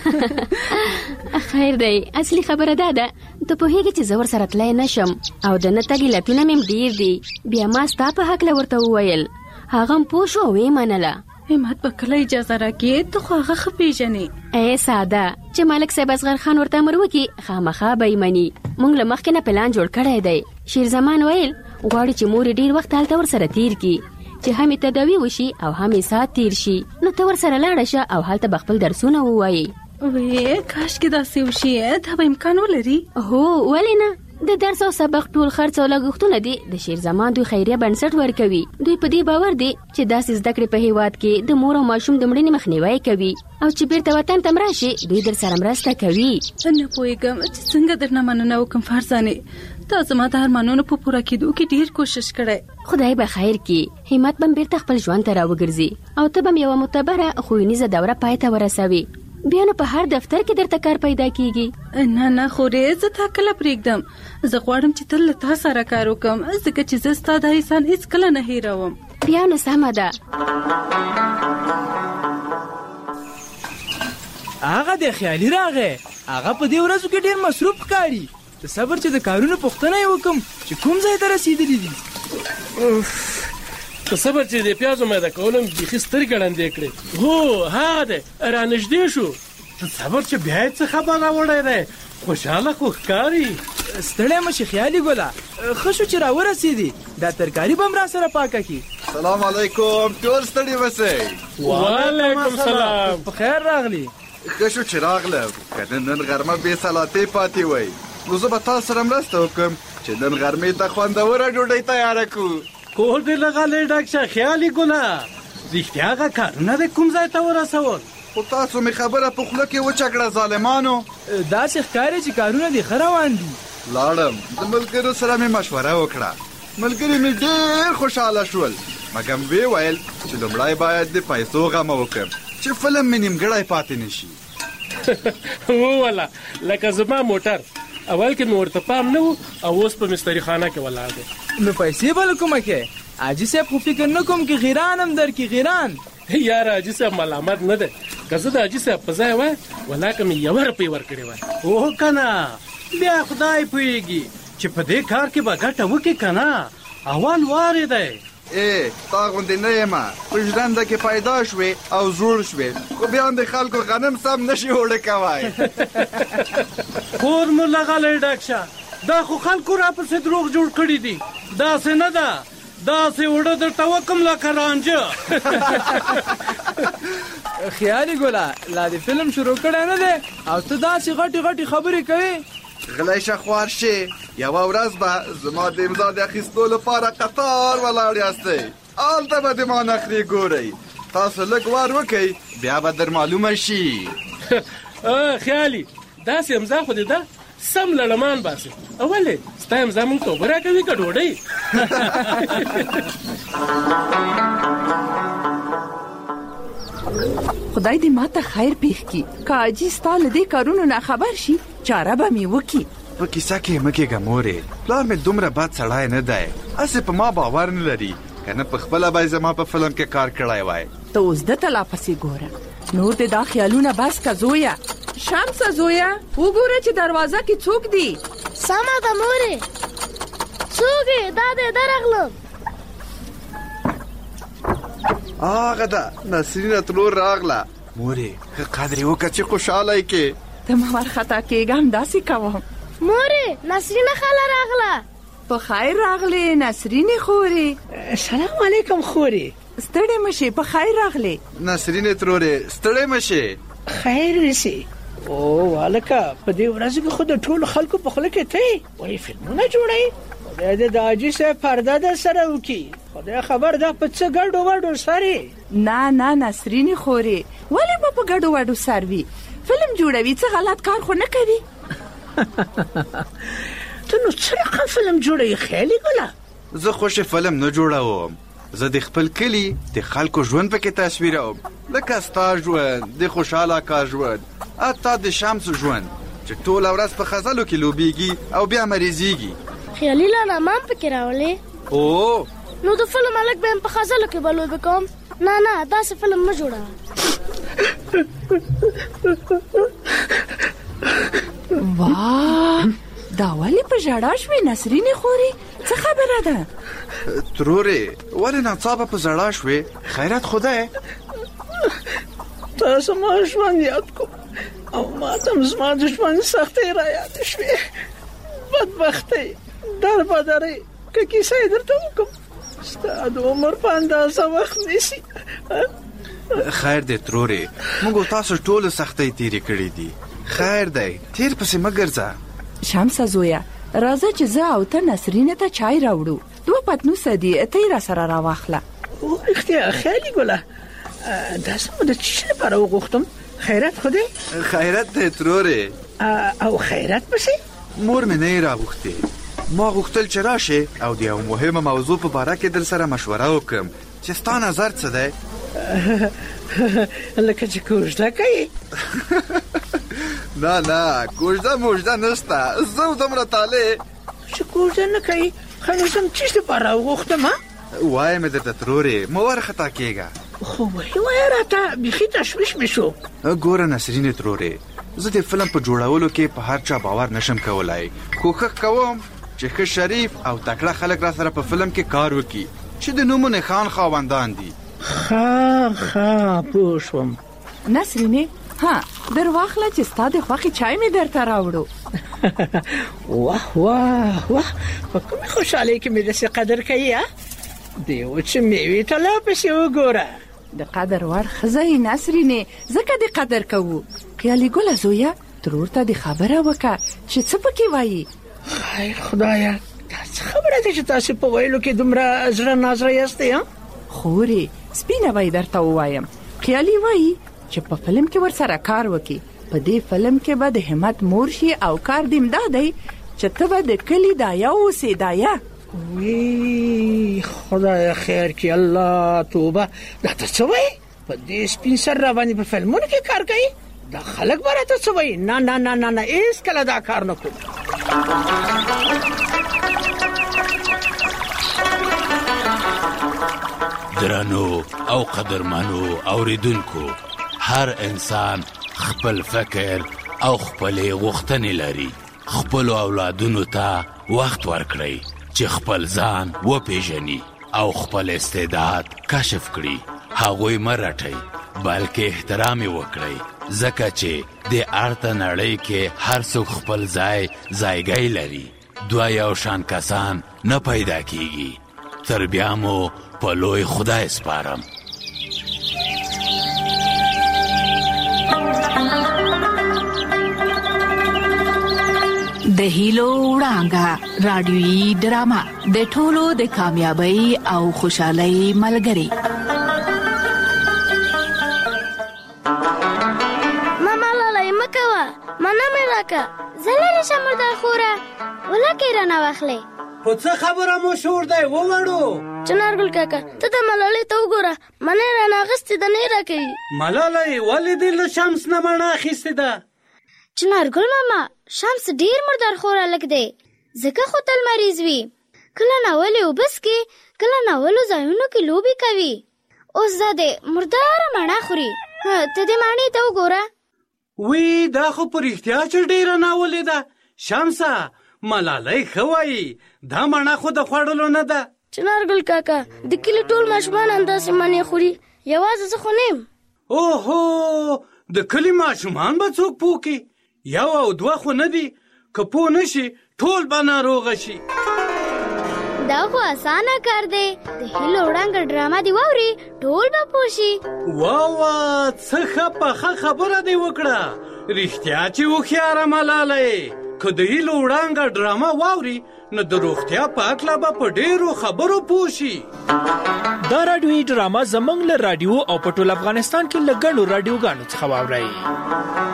خیر دی. اصلي خبره دا ده ته پوهېږې چې زه ورسره تلی نشم او د نه تګ علتونه مې ډېر دي. بیا ما ستا په هکله ورته وویل، هغه هم پوه شو او یې منله. همت به کله اجازه راکړې؟ ته خو هغه ښه پېژنې. ای ساده چې ملک صاحب اصغر خان ورته امر وکړي خامخا به یې مني. موږ له مخکې نه پلان جوړ کړی دی. شیر زمان ویل غواړي چې مور ډېر وخت هلته ورسره تیر کړي چې هم یې تداوي وشي او هم یې ساعت تیر شي. نو ته ورسره لاړه شه او هلته به خپل درسونه ووایي. وی کاشکې داسې وشي، دا به امکان ولري؟ هو ولې نه. د درس او سبق ټول خرڅ او لګښتونه دي د شیر زمان دوی خیریه بنسټ ورکوي. دوی په دې باور دي چې داسې زده کړې په هېواد کې د مور او ماشوم د مړینې مخنیوی کوي او چې بیرته وطن ته راشي دوی در سره مرسته کوي. نه پوهېږم چې څنګه درنه مننه وکړم فرزانې. تا زما د ارمانونو په پوره کېدو کې ډېر کوشش کړی. خدای به خیر کړي. همت به بیرته خپل ژوند ته راوګرځي او ته به یوه معتبره ښوونیزه دوره پای ته ورسوي. بیا نو په هر دفتر کې درته کار پیدا کیږي. نه خورې زه تا کله پرېږدم. زه غواړم چې تل له تا سره کار وکړم ځکه چې زه ستا دا احسان هېڅکله نه هېروم. بیا نو سمه ده. هغه د خیالي راغی. هغه په دې ورځو کې ډېر مصروف ښکاري. د صبر چې د کارونو پوښتنه یې وکړم چې کوم ځای ته رسېدلي دي. په صبر چې د پیازو میده کولم بیخي سترګې ړندې کړې. هو هغه دی رانږدې شو. ته صبر چې بیا یې څه خبر راوړی دی. خوشحاله خو ښکاري. ستړی مه شي خیالي ګله، ښه شو چې راورسېدې. دا ترکاري به هم را سره پاکه کړي. سلام علیکم، ټول ستړي مسئ. وعلیکم سلام. په خیر راغلی. ښه شو چې راغلم، که نن غرمه بې سلاتې پاتې وی نو زه به تا سره مرسته وکړم چې نن غرمې ته خوندوره ډوډۍ تیاره کړو. کور دې لغلی ډک شه خیالي ګله. رښتیا هغه کارونه دې کوم ځای ته ورسول؟ خو تاسو مې خبره په خوله کې وچکړه ظالمانو. داسې ښکاري چې کارونه دې ښه روان دي. لاړم د ملګرو سره مې مشوره وکړه. ملګري مې ډېر خوشحاله شول مګر ویې ویل چې لومړی باید د پیسو غمه وکړم چې فلم مې نیمګړی پاتې نشي. وواله لکه زما موټر اول کې مې ورته پام نه و او اوس په مستري خانه کې ولاړ دی. نو پیسې به له کومه کې؟ حاجي صاحب خو فکر نه کوم کې غیران هم درکړي. غیران یار حاجي صاحب ملامت نه دی. که زه د حاجي صاحب په ځای وای ولاکه مې 1 روپۍ ورکړې وای. اوه که نه بیا خدای پوهېږي چې په دې کار کې به ګټه وکړي که نه. اول وارې دی. تا غوندې نه یم په ژرنده کې پیدا شوې او زوړ شوې خو بیا هم د خلکو غنم سم نشي اوړه کوای. کور مو لغلی ډک شه. دا خو خلکو راپسې دروغ جوړ کړي دي. داسې نه ده. داسې اوړه درته وکړم لکه رانجه. خیالي ګله لا دې فلم شروع کړی نه دی او ته داسې غټې خبرې کوې. غلی شه خوار شي. یوه ورځ به زما د امضا د اخیستو لپاره قطار ولاړ یاستئ. هلته به د ما نخرې ګورئ. تاسو لږ وار وکئ بیا به در معلومه شي. خیالي داسې امضا خو دې ده سم لړمان باسي. ولې ستا امضا مونږ ته اوبه راکوي که ډوډۍ؟ خدای دې ماته خیر پېښ کړي. که حاجي ستا له دې کارونو نه خبر شي چاره به مې وکړي. په کیسه کې مه کېږه مورې. پلار مې دومره بد سړی نه دی. هسې په ما باور نه لري. که نه په خپله به زما په فلم کې کار کړی وای. ته اوس ده ته لا پسې ګوره نور دې دا خیالونه بس کا زویا. شمس زویا وګوره چې دروازه کې څوک دی. سما د مورې څوک دا دې درغلم. هغه دا نسرین تلور راغله. مورې که قدرې وکړه چې خوشحاله یې کې. ته مه ورخطا کېږم داسې کوم. مورې نسرین خاله راغله. په خیر راغلې نسرین خورې. سلام علیکم خورې. ستړې مشي په خیر راغلې. نسرین ترورې ستړې مشي. خیر وسی. او والکه په دې ورځ کې خو د ټولو خلکو په خوله کې ته وایي فلمونه جوړوي. خدای دې د حاجي صاحب پرده در سره وکړي. خدای خبر ده په څه ګډو وډو ساري. نه نسرین خورې ولې به په ګډو وډو ساروي؟ فلم جوړوي څه غلط کار خو نه کوي. ته نو څه رقم فلم جوړوي خیالي ګله؟ زه خوښ فلم نه جوړوم. زه د خپل کلی د خلکو ژوند پکې تصویروم، لکه ستا ژوند، د خوشحاله کار ژوند، حتی د شمس ژوند چې ټوله ورځ په خزلو کې لوبیږي او بیا مریضیږي. خیالي لانا مام پکې راولې؟ او نو د فلم الګ به په خزلو کې بلو وکم. نه داسې فلم نه جوړه. واه دا ولې په ژړا شوې نسرین خورې؟ څه خبره ده؟ ترورې ولې ناڅاپه په ژړا شوې؟ خیرات خدای تاسو ما ژوند یاد کو او ما ته زما د ژوند سختۍ را یاد شوې. بدبختۍ دربدرۍ که کیسه یې درته وکړم ستا د عمر په اندازه وخت نیسي. خیر دی ترورې موږ تاسو ټولو سختۍ تېرې کړې دي. خیر دی تیر پسې مه ګرځه. شمس زویا راځه چې زه او ته نسرین ته چای راوړو. 2 پتنوسه دي ته یې راسره راواخله. رښتیا خیالي ګله داسې مو د څه لپاره وغوښتم؟ خیرات خدای؟ خیرات دی ترورې. او خیرات پسې؟ مور مې نه یې راغوښتې. ما غوښتل چې راشې او د یو مهمه موضوع په باره کې در سره مشوره وکړم چې ستا نظر څه دی؟ لکه چې کوژده کوي. نه کوژده موژده نشته. زه دومره طالع چې کوژده نه کوي خو نو زم څه لپاره وغوښتم؟ وایم درته ترورې مه وارخطا کېږه. خو وایه راته بیخي تشویش مې شو. ګوره نسرین ترورې زه د فلم په جوړولو کې په هر چا باور نشم کولای. کوښښ کوم چې ښه شریف او تکړه خلک را سره په فلم کې کار وکړي چې د نومو نښان خاوندان دي. ښه پوه شوم. نسرینې ها در واخله چې ستا د خوښې چای مې درته راوړو. واه په کومې خوشحالۍ کې مې داسې قدر کوي؟ دې وچې میوې ته لا پسې وګوره. د قدر وړ ښځه یې نسرینې ځکه دې قدر کوو. خیالي ګله زویا ترور ته دې خبره وکړه چې څه پکې وایي. خیر خدایه دا څه خبره ده چې تاسې په ویلو کې دومره زړه نازړه یاستئ؟ خورې سپینه وایي درته ووایم. خیالي وایي چې په فلم کې ورسره کار وکړي. په دې فلم کې به د همت مور شي او کار دې دا دی چې ته به د کلي دایه اوسې. دایه وی خدای خیر کی. الله توبه دا ته څه وایي؟ په دې سپین سر را باندې په فلمونو کې کار کوي؟ دا خلک به راته څه وایي؟ نه هېڅکله دا کار نه کوم. درنو او قدرمنو اوریدونکو هر انسان خپل فکر او خپل غوښتنې لري. خپل اولادونو ته وخت ورکړئ چې خپل ځان وپیژني او خپل استعداد کشف کړي. هغوی مه رټئ بلکې احترام یې وکړئ ځکه چې د ارته نړۍ کې هر څوک خپل ځایګی لري. دوه یو شان کسان نه پیدا کیږي. تر بیا مو په لوی خدای سپارم. د هیلو وړانګه رادیويي ډرامه د ټولو د کامیابی او خوشحالۍ ملګری. ماما لاله مکوا مانا مې راکا زلره شمردار خوره ولکه رانه واخلې. خو څه خبره مو شور دی ووړو؟ چنارګل کاکا ته د ملالۍ ته وګوره منې رانه اغستې د نه راکوي. ملالۍ ولې دې له شمس نه مڼه اخیستې ده؟ چنارګل ماما شمس ډیر مردار خوره لګ دی ځکه خو تل مریض وي. کله ناولې وبس کې کله ناولو ځایونو کې لوبي کوي. اوس دا د مردار مڼه خوري ته دې ماڼۍ ته وګوره. وی دا خو په رښتیا چې ډېره ناولې ده. شمسه ملالۍ ښه وایي دا مڼه خو د خوړلو نه ده. چنارګل کاکا د کلي ټول ماشومان همداسې مڼې خوري، یوازې زه خو نه یم. اوهو د کلي ماشومان به څوک پوه کړي؟ 1 او 2 خو نه دي، که پوه نه شي ټول به ناروغه شي. دا خو اسانه کار دی، د هیلو وړانګه ډرامه دی واوري ټول به پوه شي. واه څه ښه پخه خبره دې وکړه. رښتیا چې هوښیاره ملالۍ، که د هیلو وړانګه ډرامه واوري نو د روغتیا په هکله به په ډېرو خبرو پوه شي. دا راډیویي ډرامه زموږ له راډیو او په ټول افغانستان کې له ګڼو راډیوګانو څخه واورئ.